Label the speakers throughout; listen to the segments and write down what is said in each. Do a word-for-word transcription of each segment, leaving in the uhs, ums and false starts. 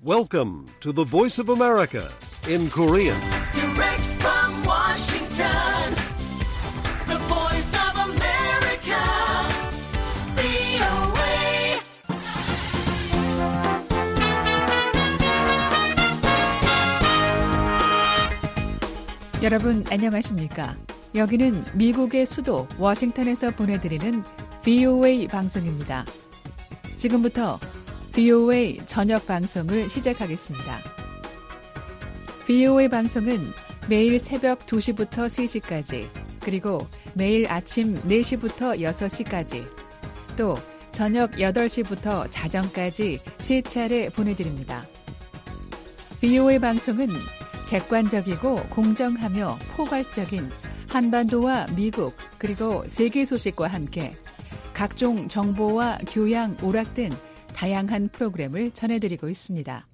Speaker 1: Welcome to the Voice of America in Korean.
Speaker 2: Direct from Washington, the Voice of America, 브이오에이.
Speaker 3: 여러분 안녕하십니까? 여기는 미국의 수도 워싱턴에서 보내드리는 브이오에이 방송입니다. 지금부터 브이오에이 저녁 방송을 시작하겠습니다. 브이오에이 방송은 매일 새벽 두 시부터 세 시까지, 그리고 매일 아침 네 시부터 여섯 시까지, 또 저녁 여덟 시부터 자정까지 세 차례 보내드립니다. 브이오에이 방송은 객관적이고 공정하며 포괄적인 한반도와 미국 그리고 세계 소식과 함께 각종 정보와 교양, 오락 등 다양한 프로그램을 전해드리고 있습니다.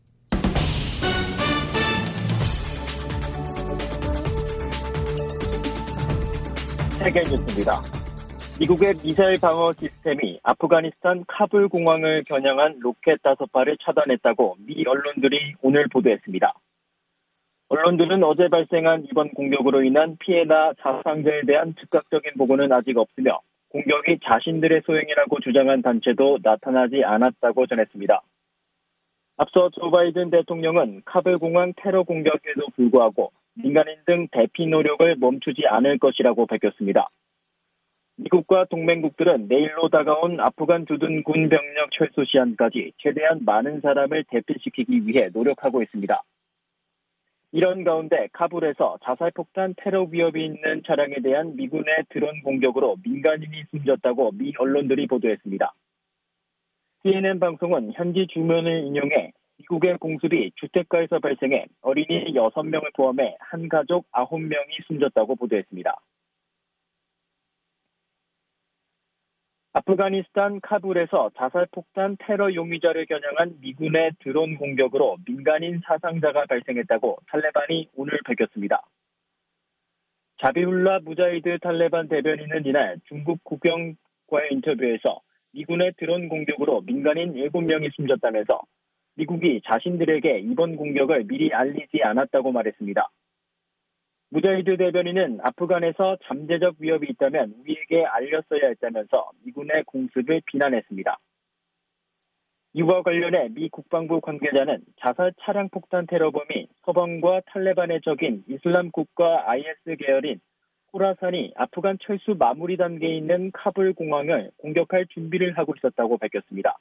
Speaker 4: 세계 뉴스입니다. 미국의 미사일 방어 시스템이 아프가니스탄 카불 공항을 겨냥한 로켓 다섯 발을 차단했다고 미 언론들이 오늘 보도했습니다. 언론들은 어제 발생한 이번 공격으로 인한 피해나 사상자에 대한 즉각적인 보고는 아직 없으며 공격이 자신들의 소행이라고 주장한 단체도 나타나지 않았다고 전했습니다. 앞서 조 바이든 대통령은 카불 공항 테러 공격에도 불구하고 민간인 등 대피 노력을 멈추지 않을 것이라고 밝혔습니다. 미국과 동맹국들은 내일로 다가온 아프간 주둔 군 병력 철수 시한까지 최대한 많은 사람을 대피시키기 위해 노력하고 있습니다. 이런 가운데 카불에서 자살폭탄 테러 위협이 있는 차량에 대한 미군의 드론 공격으로 민간인이 숨졌다고 미 언론들이 보도했습니다. 씨엔엔 방송은 현지 주민을 인용해 미국의 공습이 주택가에서 발생해 어린이 여섯 명을 포함해 한 가족 아홉 명이 숨졌다고 보도했습니다. 아프가니스탄 카불에서 자살폭탄 테러 용의자를 겨냥한 미군의 드론 공격으로 민간인 사상자가 발생했다고 탈레반이 오늘 밝혔습니다. 자비울라 무자히드 탈레반 대변인은 이날 중국 국영과의 인터뷰에서 미군의 드론 공격으로 민간인 일곱 명이 숨졌다면서 미국이 자신들에게 이번 공격을 미리 알리지 않았다고 말했습니다. 무자히드 대변인은 아프간에서 잠재적 위협이 있다면 우리에게 알렸어야 했다면서 미군의 공습을 비난했습니다. 이와 관련해 미 국방부 관계자는 자살 차량 폭탄 테러범이 서방과 탈레반의 적인 이슬람 국가 아이에스 계열인 호라산이 아프간 철수 마무리 단계에 있는 카불 공항을 공격할 준비를 하고 있었다고 밝혔습니다.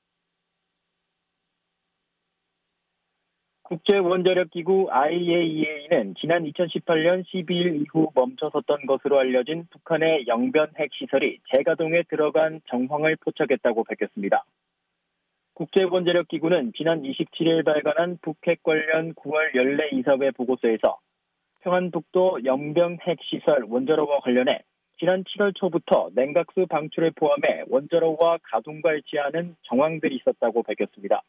Speaker 4: 국제원자력기구 아이에이이에이는 지난 이천십팔 년 십이 일 이후 멈춰섰던 것으로 알려진 북한의 영변 핵시설이 재가동에 들어간 정황을 포착했다고 밝혔습니다. 국제원자력기구는 지난 이십칠 일 발간한 북핵 관련 구월 연례 이사회 보고서에서 평안북도 영변 핵시설 원자로와 관련해 지난 칠월 초부터 냉각수 방출을 포함해 원자로와 가동과 일치하는 정황들이 있었다고 밝혔습니다.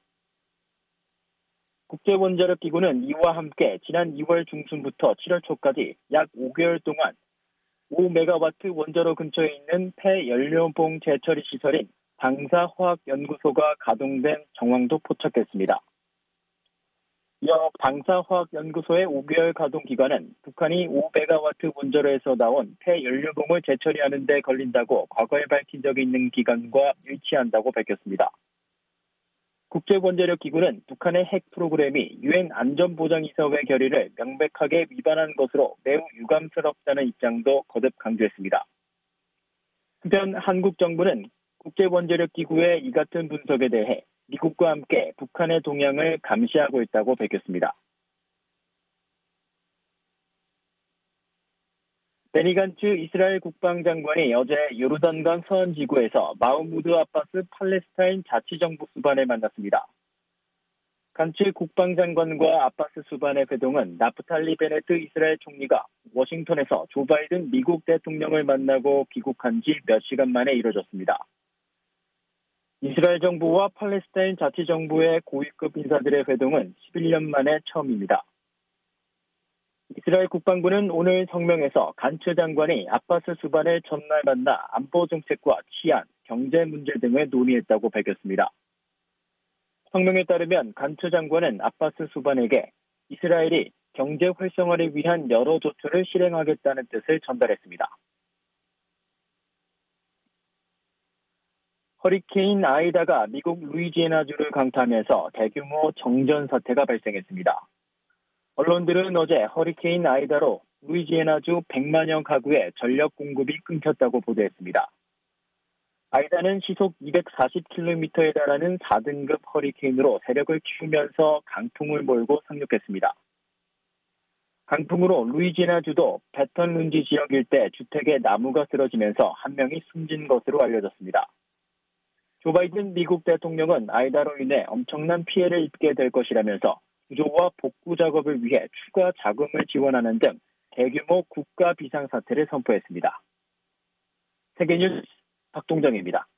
Speaker 4: 국제원자력기구는 이와 함께 지난 이월 중순부터 칠월 초까지 약 오 개월 동안 오 메가와트 원자로 근처에 있는 폐연료봉 재처리 시설인 방사화학연구소가 가동된 정황도 포착했습니다. 이어 방사화학연구소의 오 개월 가동 기간은 북한이 오 메가와트 원자로에서 나온 폐연료봉을 재처리하는 데 걸린다고 과거에 밝힌 적이 있는 기간과 일치한다고 밝혔습니다. 국제원자력기구는 북한의 핵 프로그램이 유엔 안전보장이사회 결의를 명백하게 위반한 것으로 매우 유감스럽다는 입장도 거듭 강조했습니다. 한편 한국 정부는 국제원자력기구의 이 같은 분석에 대해 미국과 함께 북한의 동향을 감시하고 있다고 밝혔습니다. 베니 간츠 이스라엘 국방장관이 어제 요르단강 서안 지구에서 마흐무드 아바스 팔레스타인 자치정부 수반을 만났습니다. 간츠 국방장관과 아바스 수반의 회동은 나프탈리 베네트 이스라엘 총리가 워싱턴에서 조 바이든 미국 대통령을 만나고 귀국한 지 몇 시간 만에 이뤄졌습니다. 이스라엘 정부와 팔레스타인 자치정부의 고위급 인사들의 회동은 십일 년 만에 처음입니다. 이스라엘 국방부는 오늘 성명에서 간츠 장관이 아바스 수반을 전날 만나 안보 정책과 치안, 경제 문제 등을 논의했다고 밝혔습니다. 성명에 따르면 간투 장관은 아바스 수반에게 이스라엘이 경제 활성화를 위한 여러 조처를 실행하겠다는 뜻을 전달했습니다. 허리케인 아이다가 미국 루이지애나주를 강타하면서 대규모 정전 사태가 발생했습니다. 언론들은 어제 허리케인 아이다로 루이지애나주 백만여 가구의 전력 공급이 끊겼다고 보도했습니다. 아이다는 시속 이백사십 킬로미터에 달하는 사 등급 허리케인으로 세력을 키우면서 강풍을 몰고 상륙했습니다. 강풍으로 루이지애나주도 배턴 룬지 지역 일대 주택에 나무가 쓰러지면서 한 명이 숨진 것으로 알려졌습니다. 조 바이든 미국 대통령은 아이다로 인해 엄청난 피해를 입게 될 것이라면서 구조와 복구 작업을 위해 추가 자금을 지원하는 등 대규모 국가 비상사태를 선포했습니다. 세계뉴스 박동정입니다.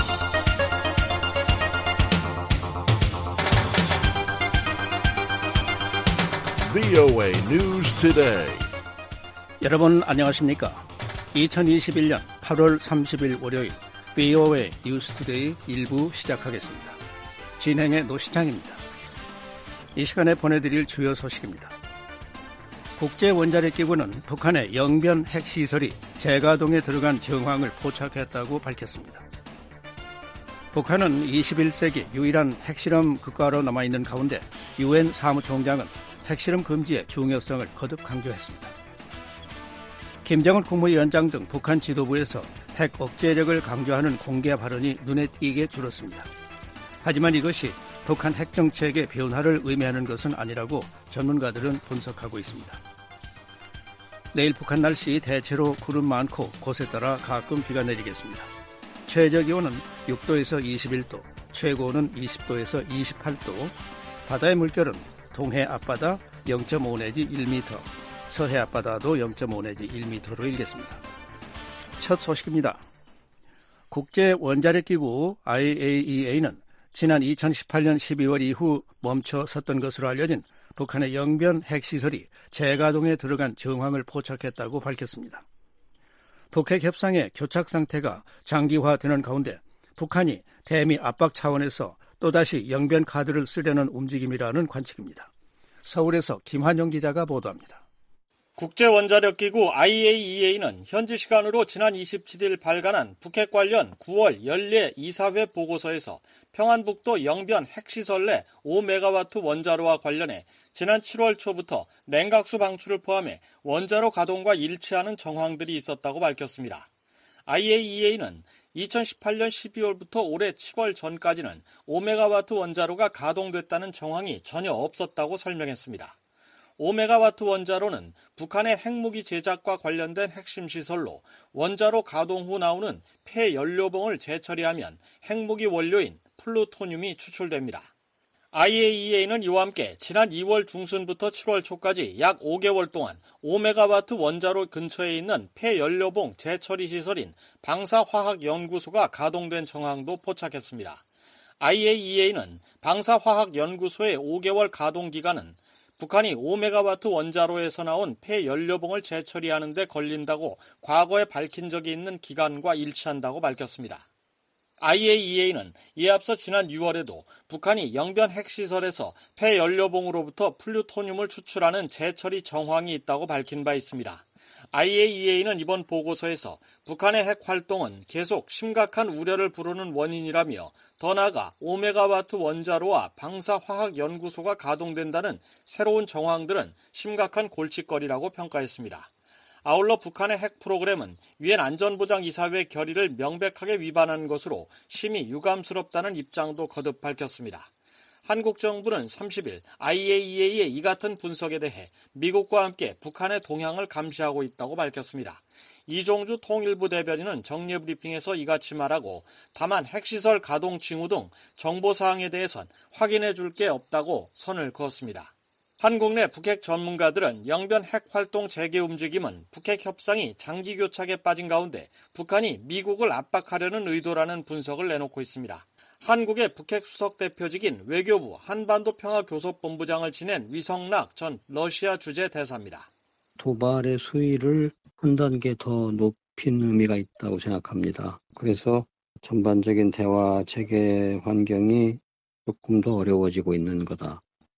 Speaker 1: 브이오에이 News Today.
Speaker 5: 여러분 안녕하십니까? 이천이십일 년 팔월 삼십일 월요일 브이오에이 뉴스 투데이 일부 시작하겠습니다. 진행의 노시창입니다. 이 시간에 보내드릴 주요 소식입니다. 국제원자력기구는 북한의 영변 핵시설이 재가동에 들어간 정황을 포착했다고 밝혔습니다. 북한은 이십일 세기 유일한 핵실험 국가로 남아있는 가운데 유엔 사무총장은 핵실험 금지의 중요성을 거듭 강조했습니다. 김정은 국무위원장 등 북한 지도부에서 핵 억제력을 강조하는 공개 발언이 눈에 띄게 줄었습니다. 하지만 이것이 북한 핵정책의 변화를 의미하는 것은 아니라고 전문가들은 분석하고 있습니다. 내일 북한 날씨 대체로 구름 많고 곳에 따라 가끔 비가 내리겠습니다. 최저기온은 육 도에서 이십일 도, 최고온은 이십 도에서 이십팔 도, 바다의 물결은 동해 앞바다 영 점 오 내지 일 미터, 서해 앞바다도 영 점 오 내지 일 미터로 일겠습니다. 첫 소식입니다. 국제원자력기구 아이에이이에이는 지난 이천십팔 년 십이월 이후 멈춰 섰던 것으로 알려진 북한의 영변 핵시설이 재가동에 들어간 정황을 포착했다고 밝혔습니다. 북핵 협상의 교착 상태가 장기화되는 가운데 북한이 대미 압박 차원에서 또다시 영변 카드를 쓰려는 움직임이라는 관측입니다. 서울에서 김환영 기자가 보도합니다.
Speaker 6: 국제원자력기구 아이에이이에이는 현지 시간으로 지난 이십칠 일 발간한 북핵 관련 구월 연례 이사회 보고서에서 평안북도 영변 핵시설 내 오 메가와트 원자로와 관련해 지난 칠월 초부터 냉각수 방출을 포함해 원자로 가동과 일치하는 정황들이 있었다고 밝혔습니다. 아이에이이에이는 이천십팔 년 십이월부터 올해 칠월 전까지는 오 메가와트 원자로가 가동됐다는 정황이 전혀 없었다고 설명했습니다. 오 메가와트 원자로는 북한의 핵무기 제작과 관련된 핵심 시설로 원자로 가동 후 나오는 폐연료봉을 재처리하면 핵무기 원료인 플루토늄이 추출됩니다. 아이에이이에이는 이와 함께 지난 이월 중순부터 칠월 초까지 약 오 개월 동안 오 메가와트 원자로 근처에 있는 폐연료봉 재처리 시설인 방사화학연구소가 가동된 정황도 포착했습니다. 아이에이이에이는 방사화학연구소의 오 개월 가동 기간은 북한이 오 메가와트 원자로에서 나온 폐연료봉을 재처리하는 데 걸린다고 과거에 밝힌 적이 있는 기간과 일치한다고 밝혔습니다. 아이에이이에이는 이에 앞서 지난 유월에도 북한이 영변 핵시설에서 폐연료봉으로부터 플루토늄을 추출하는 재처리 정황이 있다고 밝힌 바 있습니다. 아이에이이에이는 이번 보고서에서 북한의 핵 활동은 계속 심각한 우려를 부르는 원인이라며 더 나아가 오 메가와트 원자로와 방사화학연구소가 가동된다는 새로운 정황들은 심각한 골칫거리라고 평가했습니다. 아울러 북한의 핵 프로그램은 유엔 안전보장이사회 결의를 명백하게 위반한 것으로 심히 유감스럽다는 입장도 거듭 밝혔습니다. 한국 정부는 삼십 일 아이에이이에이의 이 같은 분석에 대해 미국과 함께 북한의 동향을 감시하고 있다고 밝혔습니다. 이종주 통일부 대변인은 정례 브리핑에서 이같이 말하고 다만 핵시설 가동 징후 등 정보사항에 대해선 확인해 줄 게 없다고 선을 그었습니다. 한국 내 북핵 전문가들은 영변 핵 활동 재개 움직임은 북핵 협상이 장기 교착에 빠진 가운데 북한이 미국을 압박하려는 의도라는 분석을 내놓고 있습니다. 한국의 북핵 수석 대표직인 외교부 한반도 평화교섭본부장을 지낸 위성락 전 러시아 주재 대사입니다.
Speaker 7: 도발의 수위를 한 단계 더 높인 의미가 있다고 생각합니다. 그래서 전반적인 대화 체계 환경이 조금 더 어려워지고 있는 거다.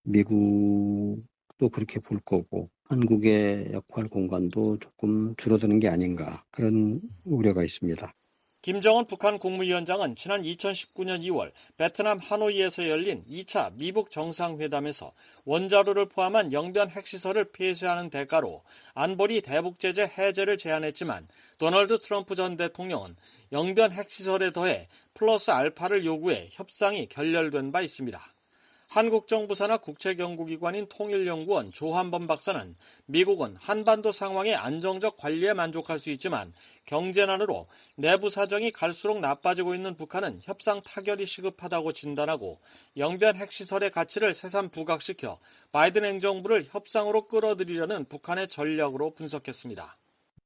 Speaker 7: 미국도 그렇게 볼 거고 한국의 역할 공간도 조금 줄어드는 게 아닌가 그런 우려가 있습니다.
Speaker 6: 김정은 북한 국무위원장은 지난 이천십구년 이월 베트남 하노이에서 열린 이 차 미북 정상회담에서 원자로를 포함한 영변 핵시설을 폐쇄하는 대가로 안보리 대북제재 해제를 제안했지만 도널드 트럼프 전 대통령은 영변 핵시설에 더해 플러스 알파를 요구해 협상이 결렬된 바 있습니다. 한국 정부 산하 국책연구기관인 통일연구원 조한범 박사는 미국은 한반도 상황의 안정적 관리에 만족할 수 있지만 경제난으로 내부 사정이 갈수록 나빠지고 있는 북한은 협상 타결이 시급하다고 진단하고 영변 핵시설의 가치를 새삼 부각시켜 바이든 행정부를 협상으로 끌어들이려는 북한의 전략으로 분석했습니다.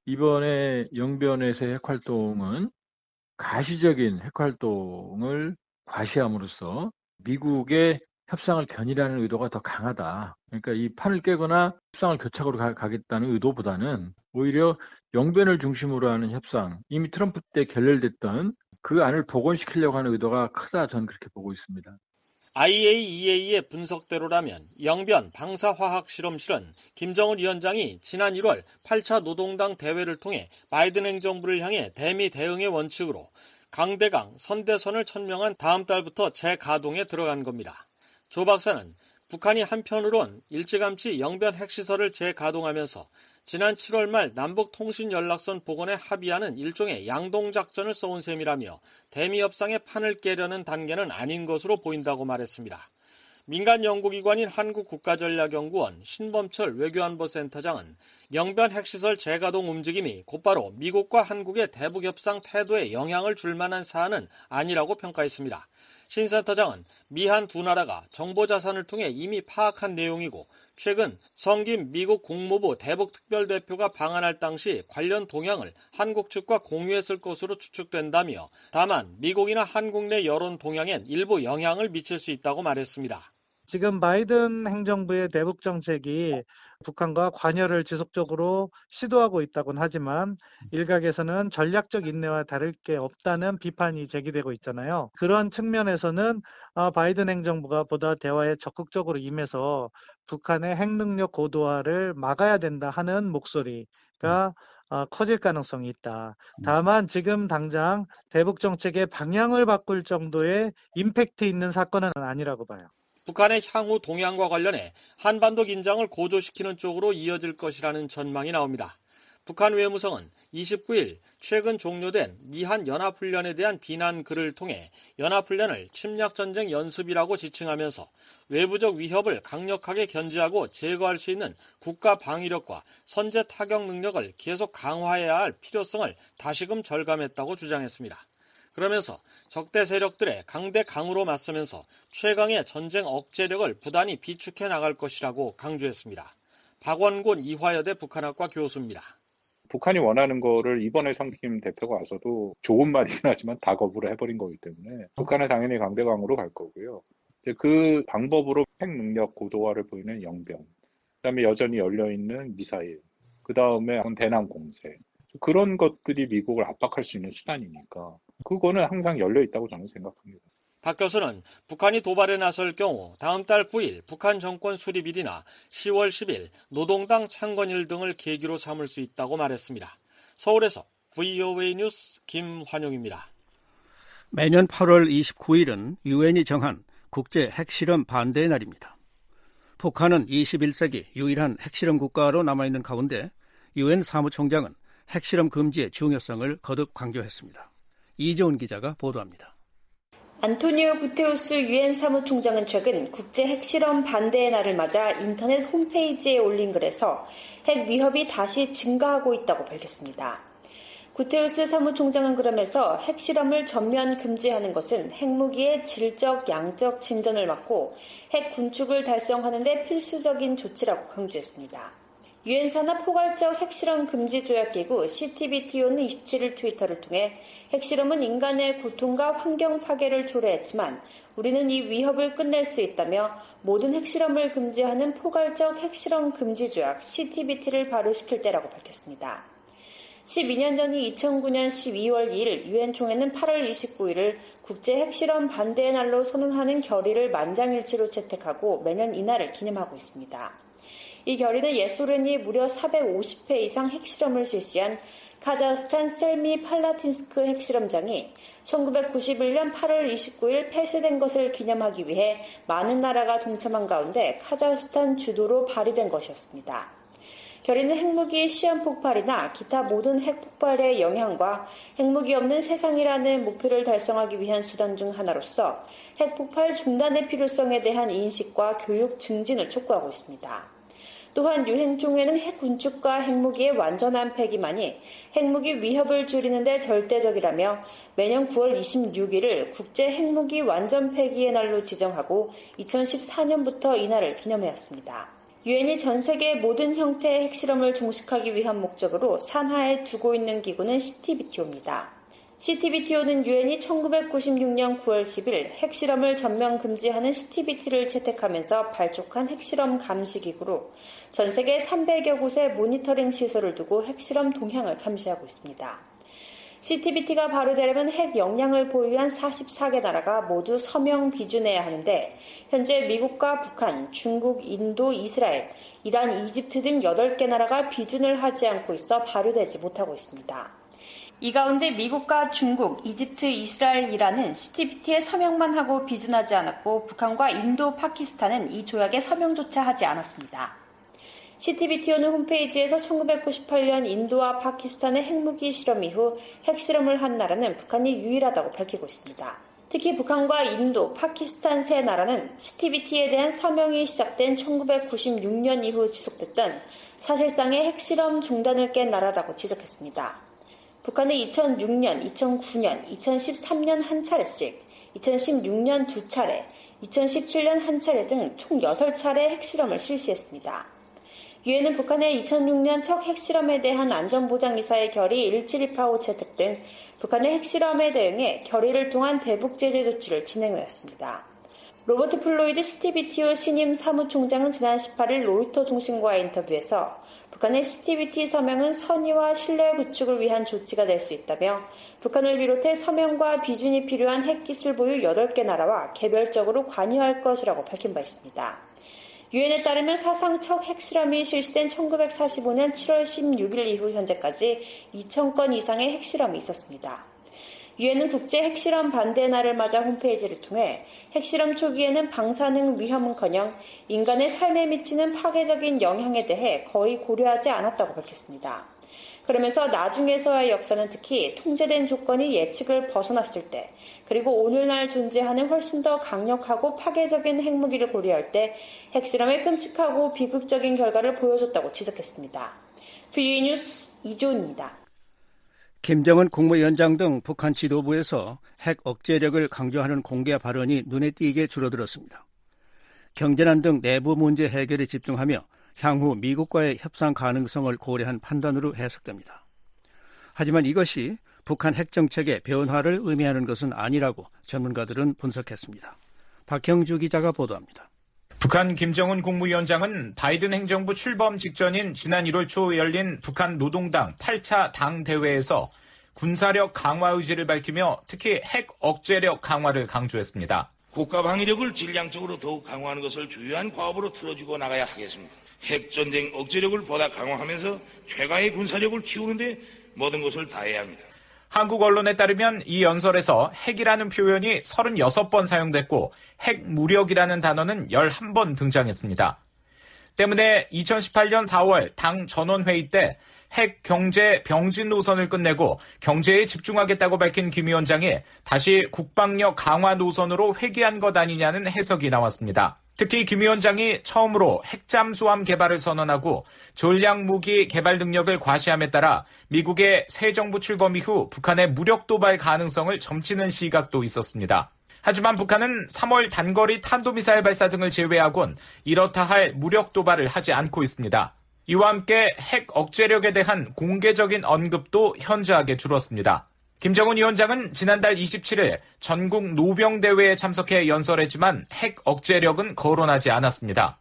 Speaker 8: 이번에 영변에서의 핵활동은 가시적인 핵활동을 과시함으로써 미국의 협상을 견인하는 의도가 더 강하다. 그러니까 이 판을 깨거나 협상을 교착으로 가, 가겠다는 의도보다는 오히려 영변을 중심으로 하는 협상, 이미 트럼프 때 결렬됐던 그 안을 복원시키려고 하는 의도가 크다. 저는 그렇게 보고 있습니다.
Speaker 6: 아이에이이에이의 분석대로라면 영변 방사화학실험실은 김정은 위원장이 지난 일월 팔 차 노동당 대회를 통해 바이든 행정부를 향해 대미 대응의 원칙으로 강대강, 선대선을 천명한 다음 달부터 재가동에 들어간 겁니다. 조 박사는 북한이 한편으론 일찌감치 영변 핵시설을 재가동하면서 지난 칠월 말 남북통신연락선 복원에 합의하는 일종의 양동작전을 써온 셈이라며 대미 협상의 판을 깨려는 단계는 아닌 것으로 보인다고 말했습니다. 민간 연구기관인 한국국가전략연구원 신범철 외교안보센터장은 영변 핵시설 재가동 움직임이 곧바로 미국과 한국의 대북협상 태도에 영향을 줄 만한 사안은 아니라고 평가했습니다. 신 센터장은 미한 두 나라가 정보자산을 통해 이미 파악한 내용이고 최근 성김 미국 국무부 대북특별대표가 방한할 당시 관련 동향을 한국 측과 공유했을 것으로 추측된다며 다만 미국이나 한국 내 여론 동향엔 일부 영향을 미칠 수 있다고 말했습니다.
Speaker 9: 지금 바이든 행정부의 대북 정책이 북한과 관여를 지속적으로 시도하고 있다고는 하지만 일각에서는 전략적 인내와 다를 게 없다는 비판이 제기되고 있잖아요. 그런 측면에서는 바이든 행정부가 보다 대화에 적극적으로 임해서 북한의 핵능력 고도화를 막아야 된다 하는 목소리가 커질 가능성이 있다. 다만 지금 당장 대북 정책의 방향을 바꿀 정도의 임팩트 있는 사건은 아니라고 봐요.
Speaker 6: 북한의 향후 동향과 관련해 한반도 긴장을 고조시키는 쪽으로 이어질 것이라는 전망이 나옵니다. 북한 외무성은 이십구일 최근 종료된 미한 연합훈련에 대한 비난 글을 통해 연합훈련을 침략전쟁 연습이라고 지칭하면서 외부적 위협을 강력하게 견제하고 제거할 수 있는 국가 방위력과 선제 타격 능력을 계속 강화해야 할 필요성을 다시금 절감했다고 주장했습니다. 그러면서 적대 세력들의 강대강으로 맞서면서 최강의 전쟁 억제력을 부단히 비축해 나갈 것이라고 강조했습니다. 박원곤 이화여대 북한학과 교수입니다.
Speaker 10: 북한이 원하는 거를 이번에 성김 대표가 와서도 좋은 말이긴 하지만 다 거부를 해버린 거기 때문에 북한은 당연히 강대강으로 갈 거고요. 그 방법으로 핵 능력 고도화를 보이는 영변, 그다음에 여전히 열려있는 미사일, 그다음에 대남 공세, 그런 것들이 미국을 압박할 수 있는 수단이니까 그거는 항상 열려있다고 저는 생각합니다.
Speaker 6: 박 교수는 북한이 도발에 나설 경우 다음 달 구일 북한 정권 수립일이나 시월 십일 노동당 창건일 등을 계기로 삼을 수 있다고 말했습니다. 서울에서 브이오에이 뉴스 김환용입니다.
Speaker 5: 매년 팔월 이십구일은 유엔이 정한 국제 핵실험 반대의 날입니다. 북한은 이십일 세기 유일한 핵실험 국가로 남아있는 가운데 유엔 사무총장은 핵실험 금지의 중요성을 거듭 강조했습니다. 이재훈 기자가 보도합니다.
Speaker 11: 안토니오 구테우스 유엔 사무총장은 최근 국제 핵실험 반대의 날을 맞아 인터넷 홈페이지에 올린 글에서 핵 위협이 다시 증가하고 있다고 밝혔습니다. 구테우스 사무총장은 그러면서 핵실험을 전면 금지하는 것은 핵무기의 질적, 양적 진전을 막고 핵 군축을 달성하는 데 필수적인 조치라고 강조했습니다. 유엔 산하 포괄적 핵실험 금지 조약기구 씨티비티오는 이십칠일 트위터를 통해 핵실험은 인간의 고통과 환경 파괴를 초래했지만 우리는 이 위협을 끝낼 수 있다며 모든 핵실험을 금지하는 포괄적 핵실험 금지 조약 씨티비티를 발효시킬 때라고 밝혔습니다. 십이 년 전인 이천구 년 십이월 이일 유엔 총회는 팔월 이십구일을 국제 핵실험 반대의 날로 선언하는 결의를 만장일치로 채택하고 매년 이날을 기념하고 있습니다. 이 결의는 옛 소련이 무려 사백오십 회 이상 핵실험을 실시한 카자흐스탄 셀미 팔라틴스크 핵실험장이 천구백구십일 년 팔월 이십구일 폐쇄된 것을 기념하기 위해 많은 나라가 동참한 가운데 카자흐스탄 주도로 발의된 것이었습니다. 결의는 핵무기 시험폭발이나 기타 모든 핵폭발의 영향과 핵무기 없는 세상이라는 목표를 달성하기 위한 수단 중 하나로서 핵폭발 중단의 필요성에 대한 인식과 교육 증진을 촉구하고 있습니다. 또한 유엔총회는 핵 군축과 핵무기의 완전한 폐기만이 핵무기 위협을 줄이는 데 절대적이라며 매년 구월 이십육일을 국제 핵무기 완전 폐기의 날로 지정하고 이천십사 년부터 이날을 기념해왔습니다. 유엔이 전 세계 모든 형태의 핵실험을 종식하기 위한 목적으로 산하에 두고 있는 기구는 씨티비티오입니다. 씨티비티오는 유엔이 천구백구십육 년 구월 십일 핵실험을 전면 금지하는 씨티비티를 채택하면서 발족한 핵실험 감시기구로 전 세계 삼백여 곳의 모니터링 시설을 두고 핵실험 동향을 감시하고 있습니다. 씨티비티가 발효되려면 핵 역량을 보유한 사십사 개 나라가 모두 서명 비준해야 하는데 현재 미국과 북한, 중국, 인도, 이스라엘, 이란, 이집트 등 여덟 개 나라가 비준을 하지 않고 있어 발효되지 못하고 있습니다. 이 가운데 미국과 중국, 이집트, 이스라엘, 이란은 씨티비티에 서명만 하고 비준하지 않았고 북한과 인도, 파키스탄은 이 조약에 서명조차 하지 않았습니다. 씨티비티오는 홈페이지에서 천구백구십팔 년 인도와 파키스탄의 핵무기 실험 이후 핵실험을 한 나라는 북한이 유일하다고 밝히고 있습니다. 특히 북한과 인도, 파키스탄 세 나라는 씨티비티에 대한 서명이 시작된 천구백구십육 년 이후 지속됐던 사실상의 핵실험 중단을 깬 나라라고 지적했습니다. 북한은 이천육 년, 이천구 년, 이천십삼 년 한 차례씩, 이천십육 년 두 차례, 이천십칠 년 한 차례 등 총 여섯 차례 핵실험을 실시했습니다. 유엔은 북한의 이천육 년 첫 핵실험에 대한 안전보장이사의 결의 일칠이팔오 채택 등 북한의 핵실험에 대응해 결의를 통한 대북 제재 조치를 진행하였습니다. 로버트 플로이드 씨티비티오 신임 사무총장은 지난 십팔일 로이터 통신과의 인터뷰에서 북한의 씨티비티 서명은 선의와 신뢰 구축을 위한 조치가 될 수 있다며 북한을 비롯해 서명과 비준이 필요한 핵기술 보유 여덟 개 나라와 개별적으로 관여할 것이라고 밝힌 바 있습니다. 유엔에 따르면 사상 첫 핵실험이 실시된 천구백사십오 년 칠월 십육일 이후 현재까지 이천 건 이상의 핵실험이 있었습니다. 유엔은 국제 핵실험 반대 날을 맞아 홈페이지를 통해 핵실험 초기에는 방사능 위험은커녕 인간의 삶에 미치는 파괴적인 영향에 대해 거의 고려하지 않았다고 밝혔습니다. 그러면서 나중에서의 역사는 특히 통제된 조건이 예측을 벗어났을 때 그리고 오늘날 존재하는 훨씬 더 강력하고 파괴적인 핵무기를 고려할 때 핵실험의 끔찍하고 비극적인 결과를 보여줬다고 지적했습니다. 브이오에이 뉴스 이조은입니다.
Speaker 5: 김정은 국무위원장 등 북한 지도부에서 핵 억제력을 강조하는 공개 발언이 눈에 띄게 줄어들었습니다. 경제난 등 내부 문제 해결에 집중하며 향후 미국과의 협상 가능성을 고려한 판단으로 해석됩니다. 하지만 이것이 북한 핵정책의 변화를 의미하는 것은 아니라고 전문가들은 분석했습니다. 박형주 기자가 보도합니다.
Speaker 12: 북한 김정은 국무위원장은 바이든 행정부 출범 직전인 지난 일월 초 열린 북한 노동당 팔 차 당대회에서 군사력 강화 의지를 밝히며 특히 핵 억제력 강화를 강조했습니다.
Speaker 13: 국가 방위력을 질량적으로 더욱 강화하는 것을 주요한 과업으로 틀어주고 나가야 하겠습니다. 핵전쟁 억제력을 보다 강화하면서 최강의 군사력을 키우는 데 모든 것을 다해야 합니다.
Speaker 12: 한국 언론에 따르면 이 연설에서 핵이라는 표현이 서른여섯 번 사용됐고 핵무력이라는 단어는 열한 번 등장했습니다. 때문에 이천십팔 년 사월 당 전원회의 때 핵 경제 병진 노선을 끝내고 경제에 집중하겠다고 밝힌 김 위원장이 다시 국방력 강화 노선으로 회귀한 것 아니냐는 해석이 나왔습니다. 특히 김 위원장이 처음으로 핵잠수함 개발을 선언하고 전략무기 개발 능력을 과시함에 따라 미국의 새 정부 출범 이후 북한의 무력 도발 가능성을 점치는 시각도 있었습니다. 하지만 북한은 삼월 단거리 탄도미사일 발사 등을 제외하곤 이렇다 할 무력 도발을 하지 않고 있습니다. 이와 함께 핵 억제력에 대한 공개적인 언급도 현저하게 줄었습니다. 김정은 위원장은 지난달 이십칠일 전국 노병대회에 참석해 연설했지만 핵 억제력은 거론하지 않았습니다.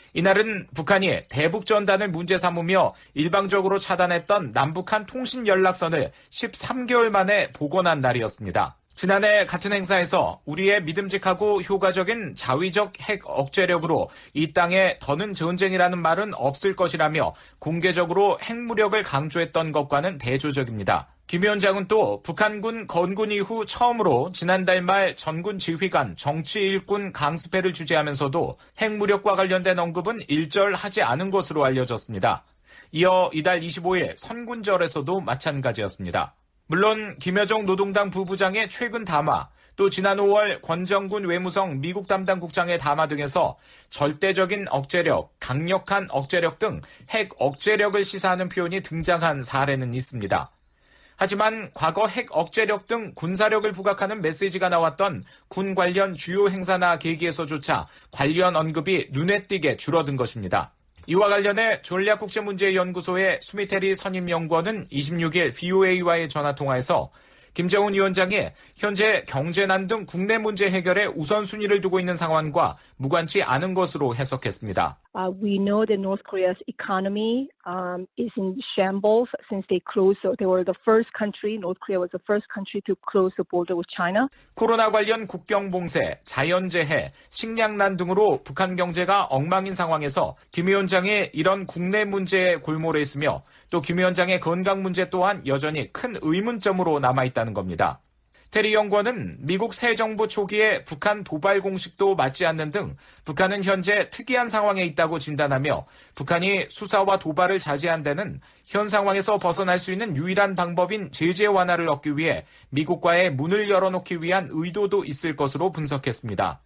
Speaker 12: 이날은 북한이 대북전단을 문제 삼으며 일방적으로 차단했던 남북한 통신 연락선을 십삼 개월 만에 복원한 날이었습니다. 지난해 같은 행사에서 우리의 믿음직하고 효과적인 자위적 핵 억제력으로 이 땅에 더는 전쟁이라는 말은 없을 것이라며 공개적으로 핵무력을 강조했던 것과는 대조적입니다. 김 위원장은 또 북한군 건군 이후 처음으로 지난달 말 전군 지휘관 정치 일꾼 강습회를 주재하면서도 핵무력과 관련된 언급은 일절하지 않은 것으로 알려졌습니다. 이어 이달 이십오일 선군절에서도 마찬가지였습니다. 물론 김여정 노동당 부부장의 최근 담화, 또 지난 오월 권정군 외무성 미국 담당 국장의 담화 등에서 절대적인 억제력, 강력한 억제력 등 핵 억제력을 시사하는 표현이 등장한 사례는 있습니다. 하지만 과거 핵 억제력 등 군사력을 부각하는 메시지가 나왔던 군 관련 주요 행사나 계기에서조차 관련 언급이 눈에 띄게 줄어든 것입니다. 이와 관련해 전략국제문제연구소의 수미테리 선임연구원은 이십육일 브이오에이와의 전화통화에서 김정은 위원장이 현재 경제난 등 국내 문제 해결에 우선순위를 두고 있는 상황과 무관치 않은 것으로 해석했습니다.
Speaker 14: Uh, we know that North Korea's economy um, is in shambles since they closed. So they were the first country. North Korea was the first country to close the border with China.
Speaker 12: 코로나 관련 국경 봉쇄, 자연재해, 식량난 등으로 북한 경제가 엉망인 상황에서 김 위원장이 이런 국내 문제에 골몰해 있으며 또 김 위원장의 건강 문제 또한 여전히 큰 의문점으로 남아있다는 겁니다. 테리 연구원은 미국 새 정부 초기에 북한 도발 공식도 맞지 않는 등 북한은 현재 특이한 상황에 있다고 진단하며 북한이 수사와 도발을 자제한 데는 현 상황에서 벗어날 수 있는 유일한 방법인 제재 완화를 얻기 위해 미국과의 문을 열어놓기 위한 의도도 있을 것으로 분석했습니다.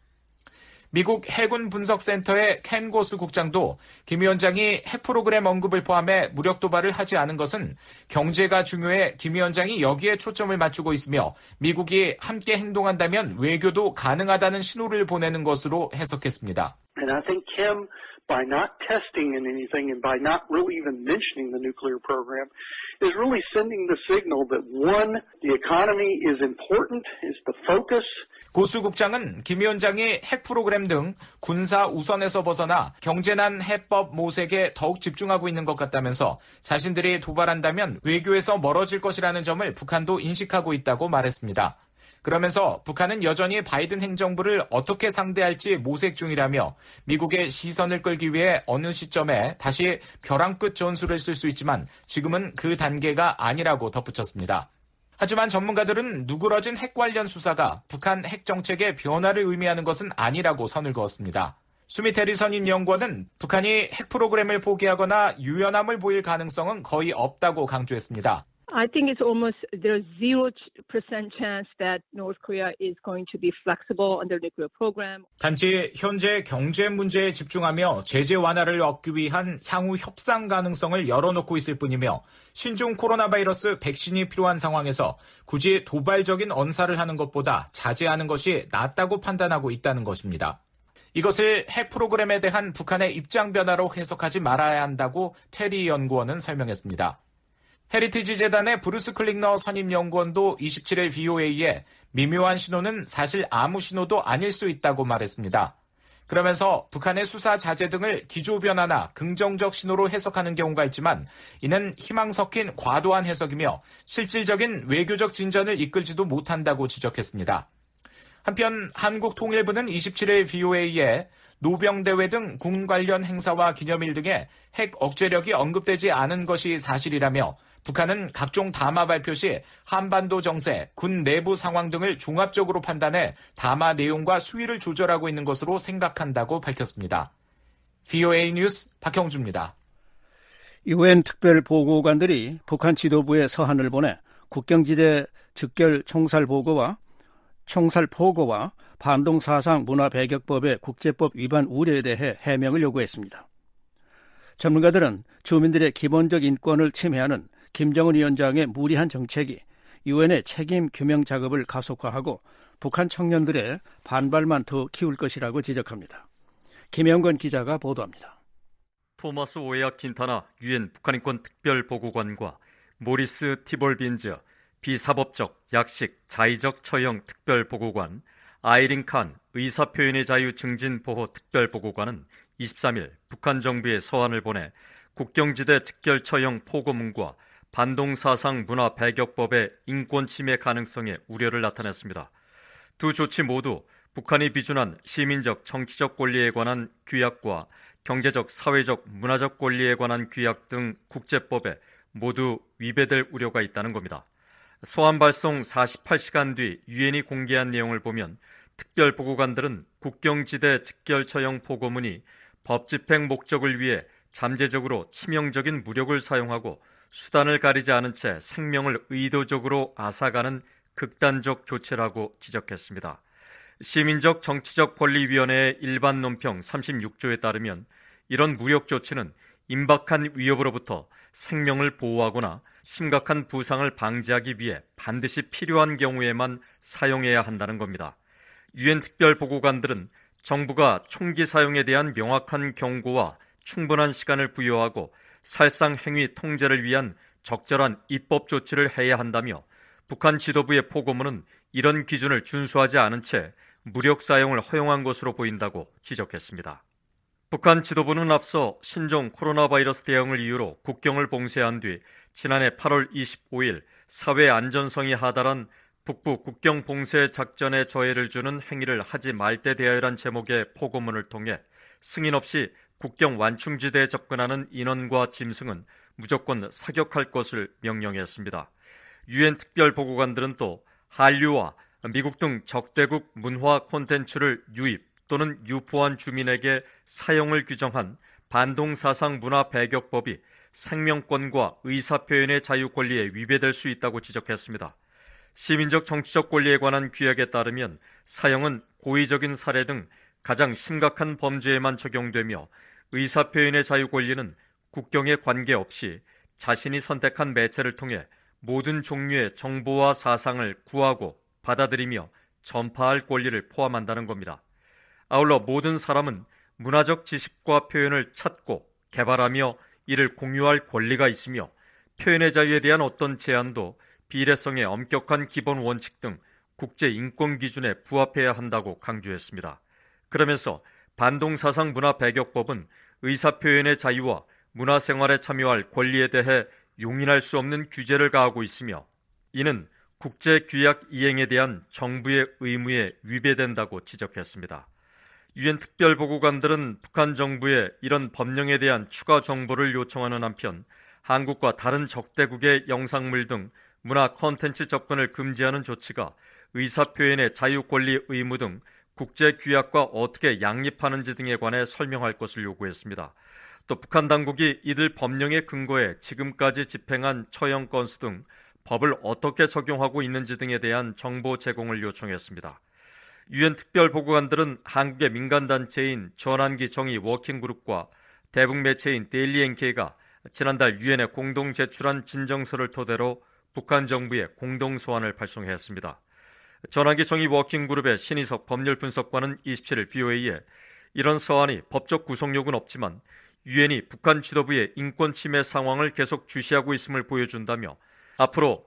Speaker 12: 미국 해군 분석센터의 켄 고스 국장도 김 위원장이 핵 프로그램 언급을 포함해 무력 도발을 하지 않은 것은 경제가 중요해 김 위원장이 여기에 초점을 맞추고 있으며 미국이 함께 행동한다면 외교도 가능하다는 신호를 보내는 것으로 해석했습니다.
Speaker 15: And I think Kim, by not testing in anything and by not really even mentioning the nuclear program, is really sending the signal that one, the economy is important, is the focus.
Speaker 12: 고수 국장은 김 위원장이 핵 프로그램 등 군사 우선에서 벗어나 경제난 해법 모색에 더욱 집중하고 있는 것 같다면서 자신들이 도발한다면 외교에서 멀어질 것이라는 점을 북한도 인식하고 있다고 말했습니다. 그러면서 북한은 여전히 바이든 행정부를 어떻게 상대할지 모색 중이라며 미국의 시선을 끌기 위해 어느 시점에 다시 벼랑 끝 전술을 쓸 수 있지만 지금은 그 단계가 아니라고 덧붙였습니다. 하지만 전문가들은 누그러진 핵 관련 수사가 북한 핵 정책의 변화를 의미하는 것은 아니라고 선을 그었습니다. 수미테리 선임 연구원은 북한이 핵 프로그램을 포기하거나 유연함을 보일 가능성은 거의 없다고 강조했습니다.
Speaker 14: I think it's almost there's zero percent chance that North Korea is going to be flexible on their nuclear program.
Speaker 12: 단지 현재 경제 문제에 집중하며 제재 완화를 얻기 위한 향후 협상 가능성을 열어놓고 있을 뿐이며 신종 코로나 바이러스 백신이 필요한 상황에서 굳이 도발적인 언사를 하는 것보다 자제하는 것이 낫다고 판단하고 있다는 것입니다. 이것을 핵 프로그램에 대한 북한의 입장 변화로 해석하지 말아야 한다고 테리 연구원은 설명했습니다. 헤리티지 재단의 브루스 클링너 선임연구원도 이십칠일 브이오에이에 미묘한 신호는 사실 아무 신호도 아닐 수 있다고 말했습니다. 그러면서 북한의 수사 자제 등을 기조변화나 긍정적 신호로 해석하는 경우가 있지만 이는 희망 섞인 과도한 해석이며 실질적인 외교적 진전을 이끌지도 못한다고 지적했습니다. 한편 한국통일부는 이십칠일 브이오에이에 노병대회 등 군 관련 행사와 기념일 등의 핵 억제력이 언급되지 않은 것이 사실이라며 북한은 각종 담화 발표 시 한반도 정세, 군 내부 상황 등을 종합적으로 판단해 담화 내용과 수위를 조절하고 있는 것으로 생각한다고 밝혔습니다. 브이오에이 뉴스 박형주입니다.
Speaker 5: 유엔 특별보고관들이 북한 지도부에 서한을 보내 국경지대 즉결 총살보고와 총살포고와 반동사상 문화배격법의 국제법 위반 우려에 대해 해명을 요구했습니다. 전문가들은 주민들의 기본적 인권을 침해하는 김정은 위원장의 무리한 정책이 유엔의 책임 규명 작업을 가속화하고 북한 청년들의 반발만 더 키울 것이라고 지적합니다. 김영건 기자가 보도합니다.
Speaker 16: 토마스 오에아 킨타나 유엔 북한인권 특별보고관과 모리스 티볼빈즈 비사법적, 약식, 자의적 처형 특별보고관, 아이린 칸 의사표현의 자유 증진 보호 특별보고관은 이십삼 일 북한 정부에 서한을 보내 국경지대 즉결 처형 포고문과 반동사상 문화 배격법의 인권 침해 가능성에 우려를 나타냈습니다. 두 조치 모두 북한이 비준한 시민적 정치적 권리에 관한 규약과 경제적, 사회적, 문화적 권리에 관한 규약 등 국제법에 모두 위배될 우려가 있다는 겁니다. 서한 발송 사십팔 시간 뒤 유엔이 공개한 내용을 보면 특별보고관들은 국경지대 즉결 처형 포고문이 법 집행 목적을 위해 잠재적으로 치명적인 무력을 사용하고 수단을 가리지 않은 채 생명을 의도적으로 앗아가는 극단적 조치라고 지적했습니다. 시민적 정치적 권리위원회의 일반 논평 삼십육 조에 따르면 이런 무력 조치는 임박한 위협으로부터 생명을 보호하거나 심각한 부상을 방지하기 위해 반드시 필요한 경우에만 사용해야 한다는 겁니다. 유엔 특별보고관들은 정부가 총기 사용에 대한 명확한 경고와 충분한 시간을 부여하고 살상 행위 통제를 위한 적절한 입법 조치를 해야 한다며 북한 지도부의 포고문은 이런 기준을 준수하지 않은 채 무력 사용을 허용한 것으로 보인다고 지적했습니다. 북한 지도부는 앞서 신종 코로나 바이러스 대응을 이유로 국경을 봉쇄한 뒤 지난해 팔월 이십오일 사회 안전성이 하달한 북부 국경 봉쇄 작전에 저해를 주는 행위를 하지 말 때 대하여란 제목의 포고문을 통해 승인 없이 국경 완충지대에 접근하는 인원과 짐승은 무조건 사격할 것을 명령했습니다. 유엔 특별보고관들은 또 한류와 미국 등 적대국 문화 콘텐츠를 유입 또는 유포한 주민에게 사용을 규정한 반동사상 문화 배격법이 생명권과 의사표현의 자유 권리에 위배될 수 있다고 지적했습니다. 시민적 정치적 권리에 관한 규약에 따르면 사형은 고의적인 살해 등 가장 심각한 범죄에만 적용되며 의사표현의 자유 권리는 국경에 관계없이 자신이 선택한 매체를 통해 모든 종류의 정보와 사상을 구하고 받아들이며 전파할 권리를 포함한다는 겁니다. 아울러 모든 사람은 문화적 지식과 표현을 찾고 개발하며 이를 공유할 권리가 있으며 표현의 자유에 대한 어떤 제한도 비례성의 엄격한 기본 원칙 등 국제 인권 기준에 부합해야 한다고 강조했습니다. 그러면서 반동사상 문화 배격법은 의사표현의 자유와 문화생활에 참여할 권리에 대해 용인할 수 없는 규제를 가하고 있으며 이는 국제규약 이행에 대한 정부의 의무에 위배된다고 지적했습니다. 유엔 특별보고관들은 북한 정부에 이런 법령에 대한 추가 정보를 요청하는 한편 한국과 다른 적대국의 영상물 등 문화 콘텐츠 접근을 금지하는 조치가 의사표현의 자유 권리 의무 등 국제규약과 어떻게 양립하는지 등에 관해 설명할 것을 요구했습니다. 또 북한 당국이 이들 법령에 근거해 지금까지 집행한 처형 건수 등 법을 어떻게 적용하고 있는지 등에 대한 정보 제공을 요청했습니다. 유엔 특별보고관들은 한국의 민간단체인 전환기 정의 워킹그룹과 대북 매체인 데일리 엔케이가 지난달 유엔에 공동 제출한 진정서를 토대로 북한 정부에 공동 소환을 발송했습니다. 전환기 정의 워킹그룹의 신희석 법률분석관은 이십칠일 브이오에이에 이런 서한이 법적 구속력은 없지만 유엔이 북한 지도부의 인권 침해 상황을 계속 주시하고 있음을 보여준다며 앞으로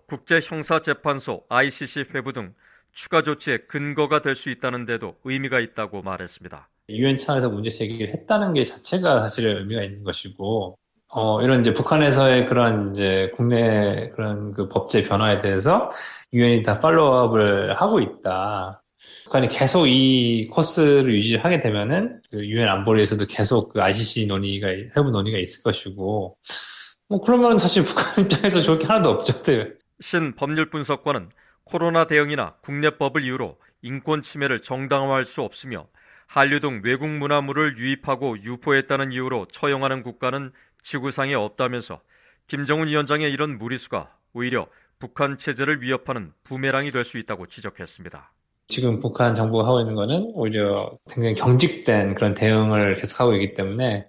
Speaker 16: 국제형사재판소 아이씨씨 회부 등 추가 조치의 근거가 될 수 있다는 데도 의미가 있다고 말했습니다.
Speaker 17: 유엔 차원에서 문제 제기를 했다는 게 자체가 사실 의미가 있는 것이고, 어, 이런 이제 북한에서의 그런 이제 국내 그런 그 법제 변화에 대해서 유엔이 다 팔로우업을 하고 있다. 북한이 계속 이 코스를 유지하게 되면은 그 유엔 안보리에서도 계속 그 아이씨씨 논의가, 회부 논의가 있을 것이고, 뭐 그러면 사실 북한 입장에서 좋을 게 하나도 없죠.
Speaker 16: 신 법률분석관은 코로나 대응이나 국내법을 이유로 인권 침해를 정당화할 수 없으며 한류 등 외국 문화물을 유입하고 유포했다는 이유로 처형하는 국가는 지구상에 없다면서 김정은 위원장의 이런 무리수가 오히려 북한 체제를 위협하는 부메랑이 될 수 있다고 지적했습니다.
Speaker 17: 지금 북한 정부가 하고 있는 거는 오히려 굉장히 경직된 그런 대응을 계속하고 있기 때문에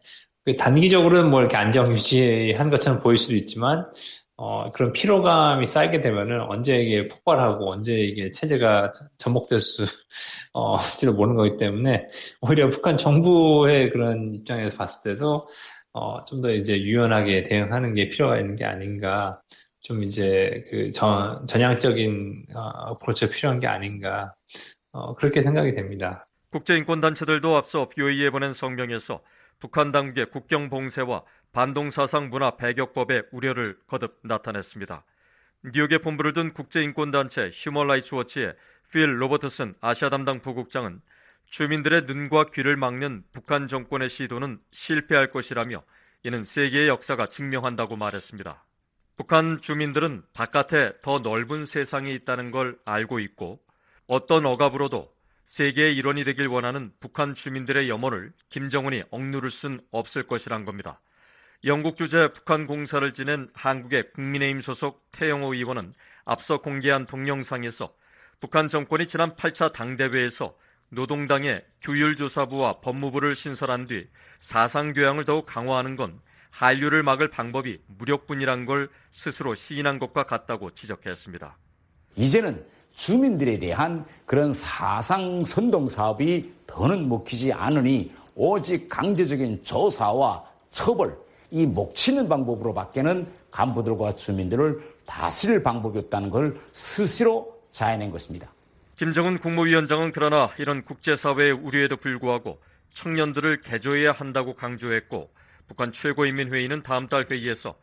Speaker 17: 단기적으로는 뭐 이렇게 안정 유지한 것처럼 보일 수도 있지만 어, 그런 피로감이 쌓이게 되면은 언제 이게 폭발하고 언제 이게 체제가 전복될 수, 어, 지도 모르는 거기 때문에 오히려 북한 정부의 그런 입장에서 봤을 때도 어, 좀 더 이제 유연하게 대응하는 게 필요가 있는 게 아닌가. 좀 이제 그 전, 전향적인 어, 어프로치가 필요한 게 아닌가. 어, 그렇게 생각이 됩니다.
Speaker 16: 국제인권단체들도 앞서 브이오에이에 보낸 성명에서 북한 당국의 국경 봉쇄와 반동사상 문화 배격법의 우려를 거듭 나타냈습니다. 뉴욕에 본부를 둔 국제인권단체 휴먼 라이츠 워치의 필 로버트슨 아시아 담당 부국장은 주민들의 눈과 귀를 막는 북한 정권의 시도는 실패할 것이라며 이는 세계의 역사가 증명한다고 말했습니다. 북한 주민들은 바깥에 더 넓은 세상이 있다는 걸 알고 있고 어떤 억압으로도 세계의 일원이 되길 원하는 북한 주민들의 염원을 김정은이 억누를 순 없을 것이란 겁니다. 영국 주재 북한 공사를 지낸 한국의 국민의힘 소속 태영호 의원은 앞서 공개한 동영상에서 북한 정권이 지난 팔 차 당대회에서 노동당의 규율조사부와 법무부를 신설한 뒤 사상교양을 더욱 강화하는 건 한류를 막을 방법이 무력뿐이란 걸 스스로 시인한 것과 같다고 지적했습니다.
Speaker 18: 이제는 주민들에 대한 그런 사상 선동 사업이 더는 먹히지 않으니 오직 강제적인 조사와 처벌, 이 목치는 방법으로밖에는 간부들과 주민들을 다스릴 방법이 없다는 걸 스스로 자해낸 것입니다.
Speaker 16: 김정은 국무위원장은 그러나 이런 국제사회의 우려에도 불구하고 청년들을 개조해야 한다고 강조했고 북한 최고인민회의는 다음 달 회의에서